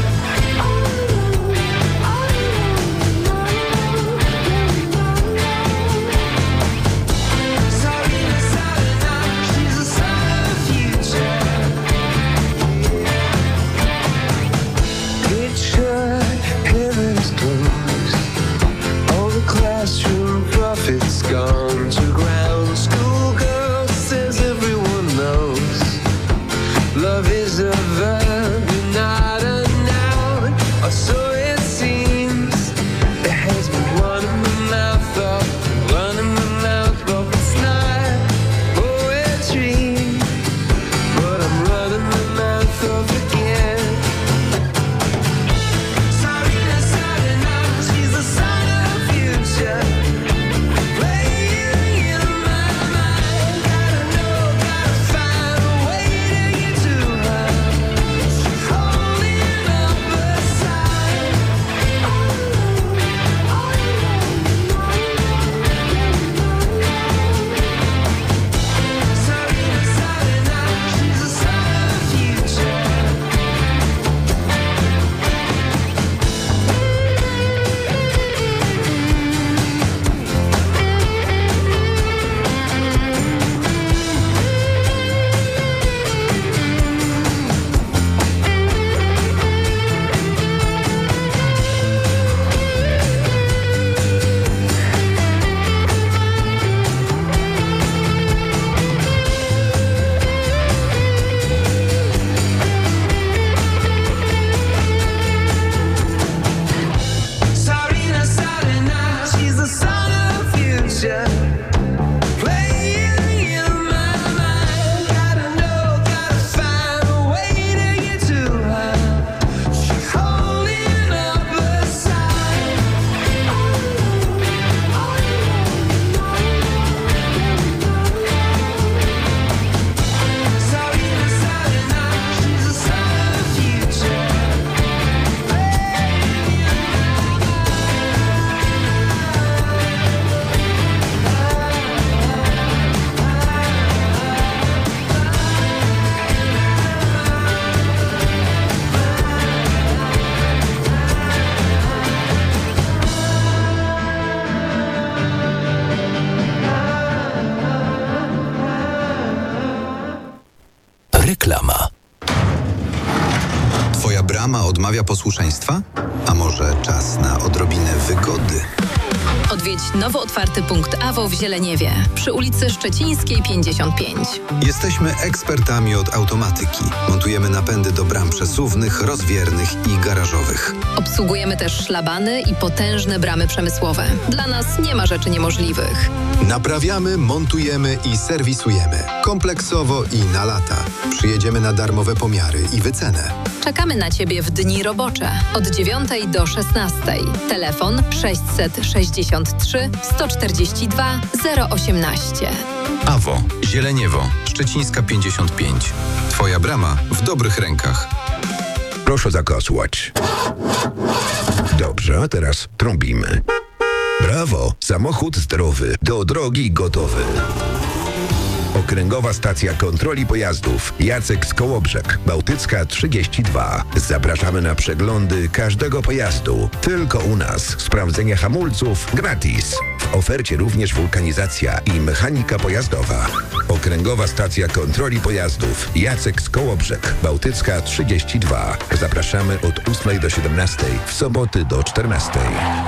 Sarina, Sarina, she's the son of the future. Picture heaven is closed. All the classroom prophets gone to ground. Schoolgirl says everyone knows love is a verb, not a noun. Or so it seems. It has been running my mouth off, running my mouth off. It's not poetry, but I'm running my mouth off again. Sarina, Sarina, she's the son of the future. Playing in my mind, gotta know, gotta find a way to get to her. She's holding up a sign. Sarina, Sarina, she's the son of the future. Sarina, Sarina, she's the son of the future. Playing in my mind, gotta know, gotta find a way to get to her. She's holding up a sign. Sarina, Sarina, she's the son of the future. Reklama. Twoja brama odmawia posłuszeństwa? A może czas na odrobinę wygody? Odwiedź nowo otwarty punkt AWO w Zieleniewie przy ulicy Szczecińskiej pięćdziesiąt pięć. Jesteśmy ekspertami od automatyki. Montujemy napędy do bram przesuwnych, rozwiernych i garażowych. Obsługujemy też szlabany i potężne bramy przemysłowe. Dla nas nie ma rzeczy niemożliwych. Naprawiamy, montujemy i serwisujemy. Kompleksowo i na lata. Przyjedziemy na darmowe pomiary i wycenę. Czekamy na Ciebie w dni robocze od dziewiątej do szesnastej. Telefon sześćset sześćdziesiąt trzy sto czterdzieści dwa zero osiemnaście. AWO, Zieleniewo, Szczecińska pięćdziesiąt pięć. Twoja brama w dobrych rękach. Proszę zakosłać. Dobrze, a teraz trąbimy. Brawo, samochód zdrowy, do drogi gotowy. Okręgowa Stacja Kontroli Pojazdów. Jacek z Kołobrzeg, Bałtycka trzydzieści dwa. Zapraszamy na przeglądy każdego pojazdu. Tylko u nas. Sprawdzenie hamulców gratis. W ofercie również wulkanizacja i mechanika pojazdowa. Okręgowa Stacja Kontroli Pojazdów. Jacek z Kołobrzeg, Bałtycka trzydzieści dwa. Zapraszamy od ósmej do siedemnastej, w soboty do czternastej.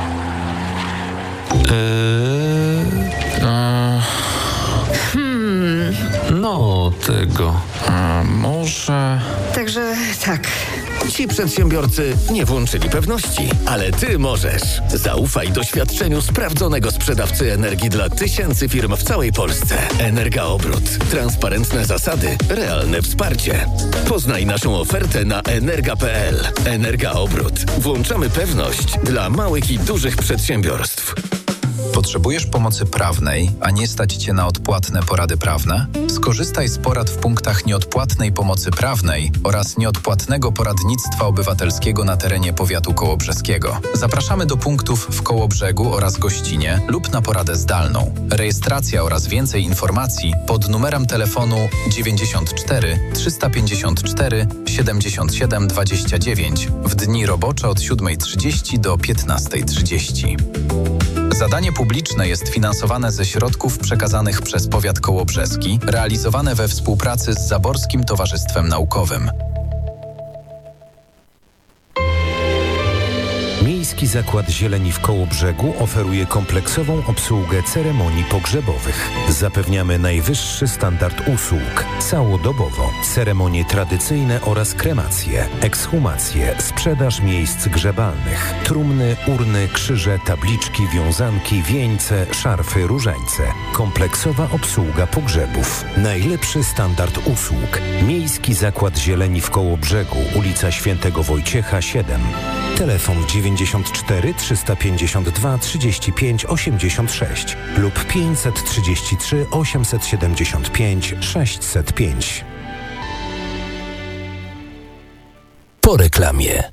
Eee, a... Hmm, no tego, a może... Także tak, ci przedsiębiorcy nie włączyli pewności, ale ty możesz. Zaufaj doświadczeniu sprawdzonego sprzedawcy energii dla tysięcy firm w całej Polsce. Energa Obrót. Transparentne zasady, realne wsparcie. Poznaj naszą ofertę na energa kropka p l. Energa Obrót. Włączamy pewność dla małych i dużych przedsiębiorstw. Potrzebujesz pomocy prawnej, a nie stać Cię na odpłatne porady prawne? Skorzystaj z porad w punktach nieodpłatnej pomocy prawnej oraz nieodpłatnego poradnictwa obywatelskiego na terenie powiatu kołobrzeskiego. Zapraszamy do punktów w Kołobrzegu oraz Gościnie lub na poradę zdalną. Rejestracja oraz więcej informacji pod numerem telefonu dziewięćdziesiąt cztery trzysta pięćdziesiąt cztery siedemdziesiąt siedem dwadzieścia dziewięć w dni robocze od siódmej trzydzieści do piętnastej trzydzieści. Zadanie publiczne jest finansowane ze środków przekazanych przez powiat kołobrzeski, realizowane we współpracy z Zaborskim Towarzystwem Naukowym. Miejski Zakład Zieleni w Kołobrzegu oferuje kompleksową obsługę ceremonii pogrzebowych. Zapewniamy najwyższy standard usług, całodobowo, ceremonie tradycyjne oraz kremacje, ekshumacje, sprzedaż miejsc grzebalnych, trumny, urny, krzyże, tabliczki, wiązanki, wieńce, szarfy, różańce. Kompleksowa obsługa pogrzebów. Najlepszy standard usług. Miejski Zakład Zieleni w Kołobrzegu, ulica Świętego Wojciecha siedem. Telefon dziewięćdziesiąt cztery trzysta pięćdziesiąt dwa trzydzieści pięć osiemdziesiąt sześć lub pięćset trzydzieści trzy osiemset siedemdziesiąt pięć sześćset pięć. Po reklamie.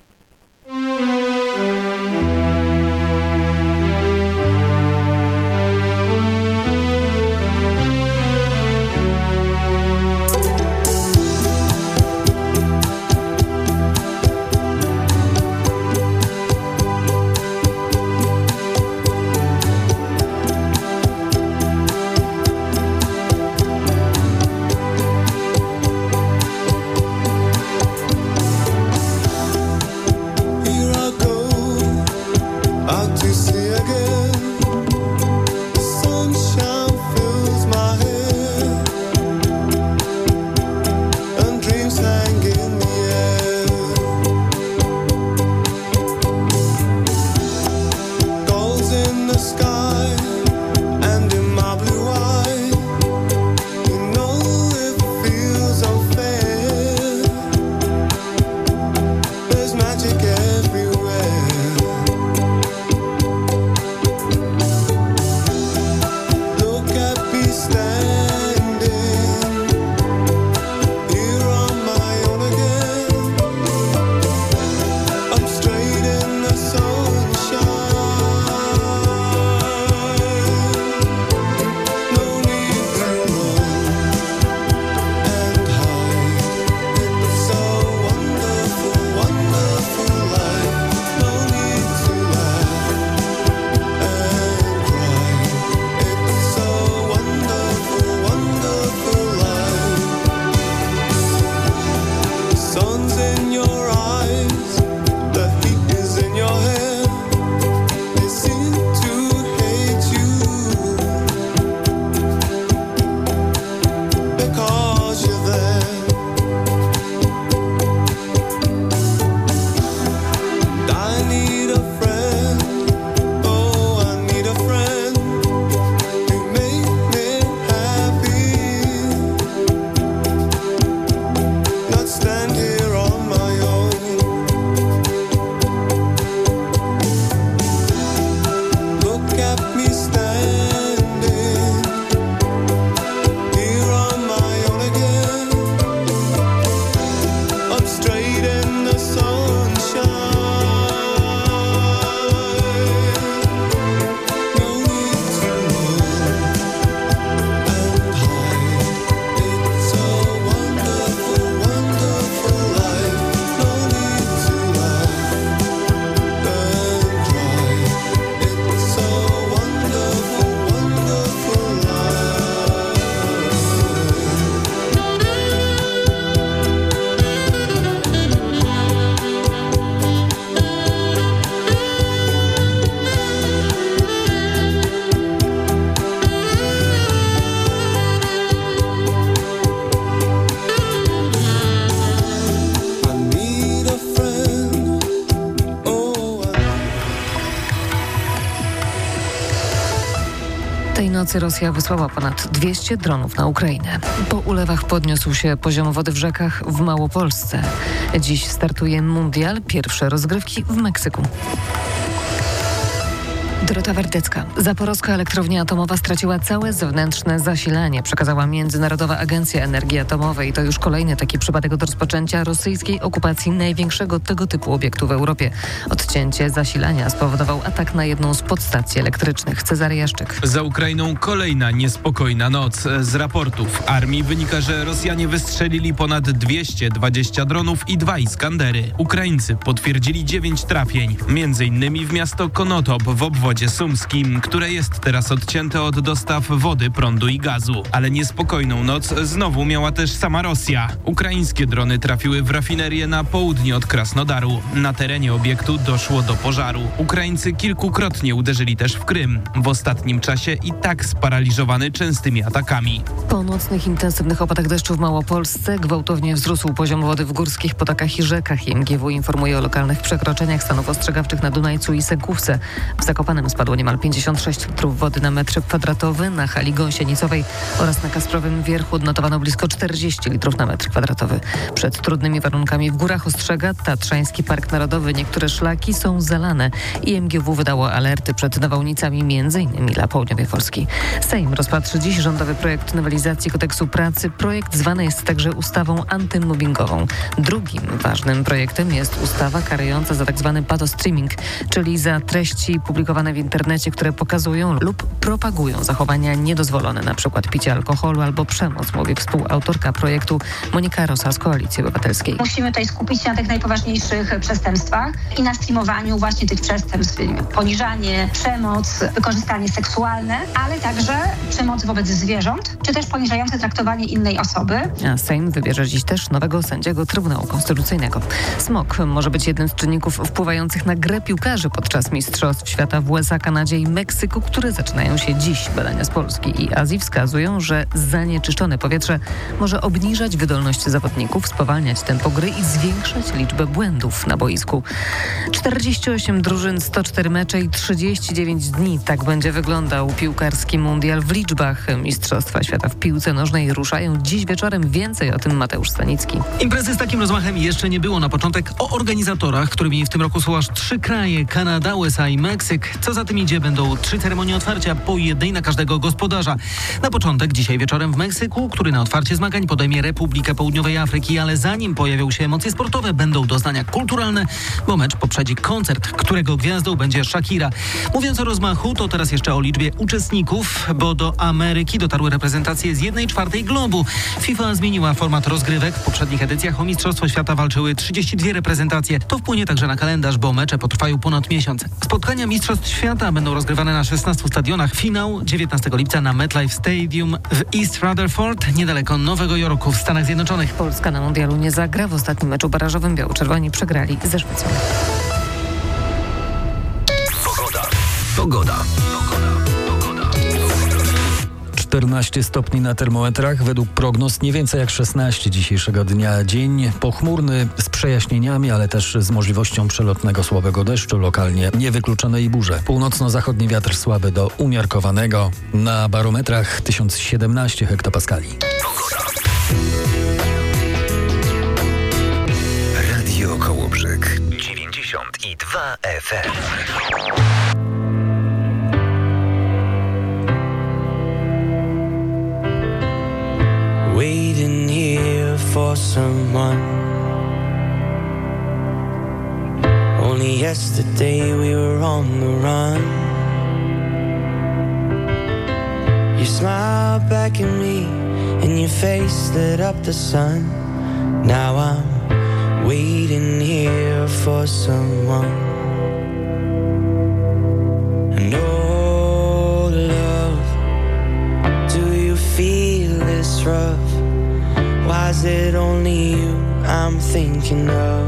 nocy Rosja wysłała ponad dwieście dronów na Ukrainę. Po ulewach podniósł się poziom wody w rzekach w Małopolsce. Dziś startuje mundial, pierwsze rozgrywki w Meksyku. Dorota Wardecka. Zaporowska elektrownia atomowa straciła całe zewnętrzne zasilanie, przekazała Międzynarodowa Agencja Energii Atomowej. To już kolejny taki przypadek od rozpoczęcia rosyjskiej okupacji największego tego typu obiektu w Europie. Odcięcie zasilania spowodował atak na jedną z podstacji elektrycznych. Cezary Jaszczyk. Za Ukrainą kolejna niespokojna noc. Z raportów armii wynika, że Rosjanie wystrzelili ponad dwieście dwadzieścia dronów i dwa Iskandery. Ukraińcy potwierdzili dziewięć trafień, między innymi w miasto Konotop w obwodzie sumskim, które jest teraz odcięte od dostaw wody, prądu i gazu. Ale niespokojną noc znowu miała też sama Rosja. Ukraińskie drony trafiły w rafinerię na południe od Krasnodaru. Na terenie obiektu doszło do pożaru. Ukraińcy kilkukrotnie uderzyli też w Krym. W ostatnim czasie i tak sparaliżowany częstymi atakami. Po nocnych intensywnych opadach deszczu w Małopolsce gwałtownie wzrósł poziom wody w górskich potokach i rzekach. I M G W informuje o lokalnych przekroczeniach stanów ostrzegawczych na Dunajcu i Sękówce. W Zakopanem spadło niemal pięćdziesiąt sześć litrów wody na metr kwadratowy, na hali Gąsienicowej oraz na Kasprowym Wierchu odnotowano blisko czterdzieści litrów na metr kwadratowy. Przed trudnymi warunkami w górach ostrzega Tatrzański Park Narodowy. Niektóre szlaki są zalane i M G W wydało alerty przed nawałnicami między innymi dla południowej Polski. Sejm rozpatrzy dziś rządowy projekt nowelizacji kodeksu pracy. Projekt zwany jest także ustawą antymobbingową. Drugim ważnym projektem jest ustawa karająca za tzw. patostreaming, czyli za treści publikowane w internecie, które pokazują lub propagują zachowania niedozwolone, na przykład picie alkoholu albo przemoc, mówi współautorka projektu Monika Rosa z Koalicji Obywatelskiej. Musimy tutaj skupić się na tych najpoważniejszych przestępstwach i na streamowaniu właśnie tych przestępstw. Poniżanie, przemoc, wykorzystanie seksualne, ale także przemoc wobec zwierząt, czy też poniżające traktowanie innej osoby. A Sejm wybierze dziś też nowego sędziego Trybunału Konstytucyjnego. Smog może być jednym z czynników wpływających na grę piłkarzy podczas Mistrzostw Świata w U S A, Kanadzie i Meksyku, które zaczynają się dziś. Badania z Polski i Azji wskazują, że zanieczyszczone powietrze może obniżać wydolność zawodników, spowalniać tempo gry i zwiększać liczbę błędów na boisku. czterdzieści osiem drużyn, sto cztery mecze i trzydzieści dziewięć dni. Tak będzie wyglądał piłkarski mundial w liczbach. Mistrzostwa Świata w piłce nożnej ruszają dziś wieczorem. Więcej o tym Mateusz Stanicki. Imprezy z takim rozmachem jeszcze nie było. Na początek o organizatorach, którymi w tym roku są aż trzy kraje: Kanada, U S A i Meksyk. Co za tym idzie, będą trzy ceremonie otwarcia, po jednej na każdego gospodarza. Na początek dzisiaj wieczorem w Meksyku, który na otwarcie zmagań podejmie Republikę Południowej Afryki, ale zanim pojawią się emocje sportowe, będą doznania kulturalne, bo mecz poprzedzi koncert, którego gwiazdą będzie Shakira. Mówiąc o rozmachu, to teraz jeszcze o liczbie uczestników, bo do Ameryki dotarły reprezentacje z jednej czwartej globu. FIFA zmieniła format rozgrywek. W poprzednich edycjach o Mistrzostwo Świata walczyły trzydzieści dwie reprezentacje. To wpłynie także na kalendarz, bo mecze potrwają ponad miesiąc. Spotkania Mistrzostw Świata będą rozgrywane na szesnastu stadionach. Finał dziewiętnastego lipca na MetLife Stadium w East Rutherford, niedaleko Nowego Jorku w Stanach Zjednoczonych. Polska na mundialu nie zagra. W ostatnim meczu barażowym biało-czerwoni przegrali ze Szwecją. Pogoda. Pogoda. czternaście stopni na termometrach, według prognoz nie więcej jak szesnaście dzisiejszego dnia. Dzień pochmurny z przejaśnieniami, ale też z możliwością przelotnego słabego deszczu, lokalnie niewykluczone i burze. Północno-zachodni wiatr słaby do umiarkowanego, na barometrach tysiąc siedemnaście hektopaskali. Radio Kołobrzeg dziewięćdziesiąt dwa F M. Waiting here for someone. Only yesterday we were on the run. You smiled back at me and your face lit up the sun. Now I'm waiting here for someone. And oh love, do you feel this rough? Why is it only you I'm thinking of?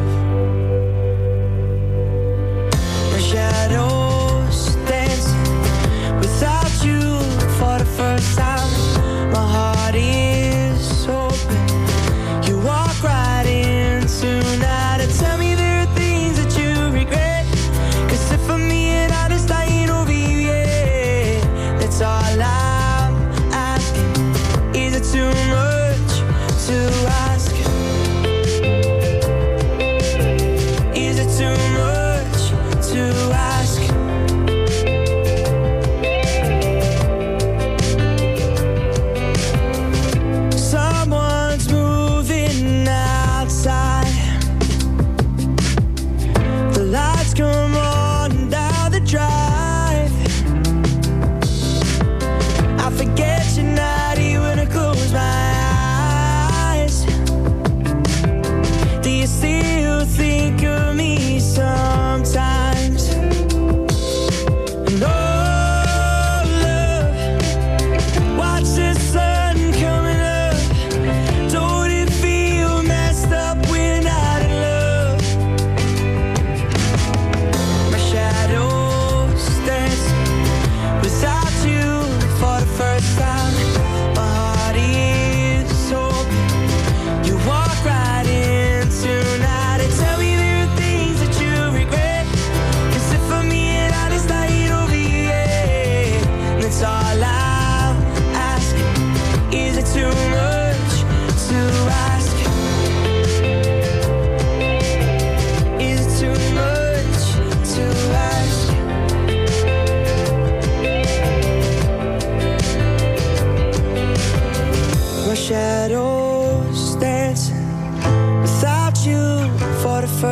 My shadows dancing without you for the first time. My heart is open. You walk right in tonight and tell me there are things that you regret. Cause if I'm being honest, I ain't over you yet. That's all I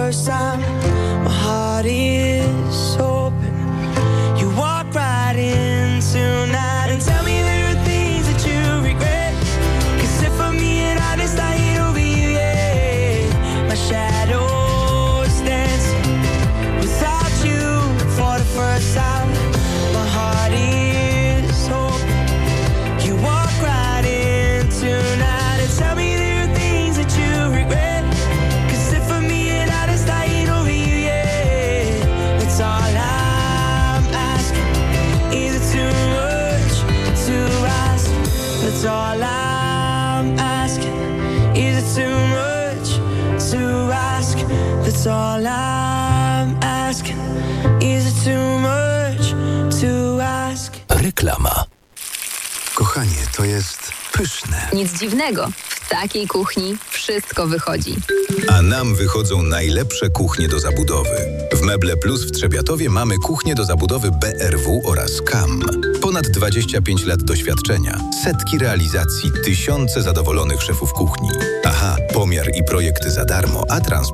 first time. My heart is open. You walk right in tonight and tell me there are things that you regret. Cause if I'm being honest, I ain't over you yet. My shadows dance without you for the first time. My heart is open. You walk right in tonight and tell me there are things that you regret. Cause if I'm being honest, I ain't over you yet. That's all I'm asking. Is it too much to ask? That's all I'm asking. Is it too much to ask? That's all I'm asking. Is it too much to ask? Reklama. Kochanie, to jest pyszne. Nic dziwnego. W takiej kuchni wszystko wychodzi. A nam wychodzą najlepsze kuchnie do zabudowy. W Meble Plus w Trzebiatowie mamy kuchnię do zabudowy B R W oraz K A M. Ponad dwadzieścia pięć lat doświadczenia, setki realizacji, tysiące zadowolonych szefów kuchni. Aha, pomiar i projekty za darmo, a transport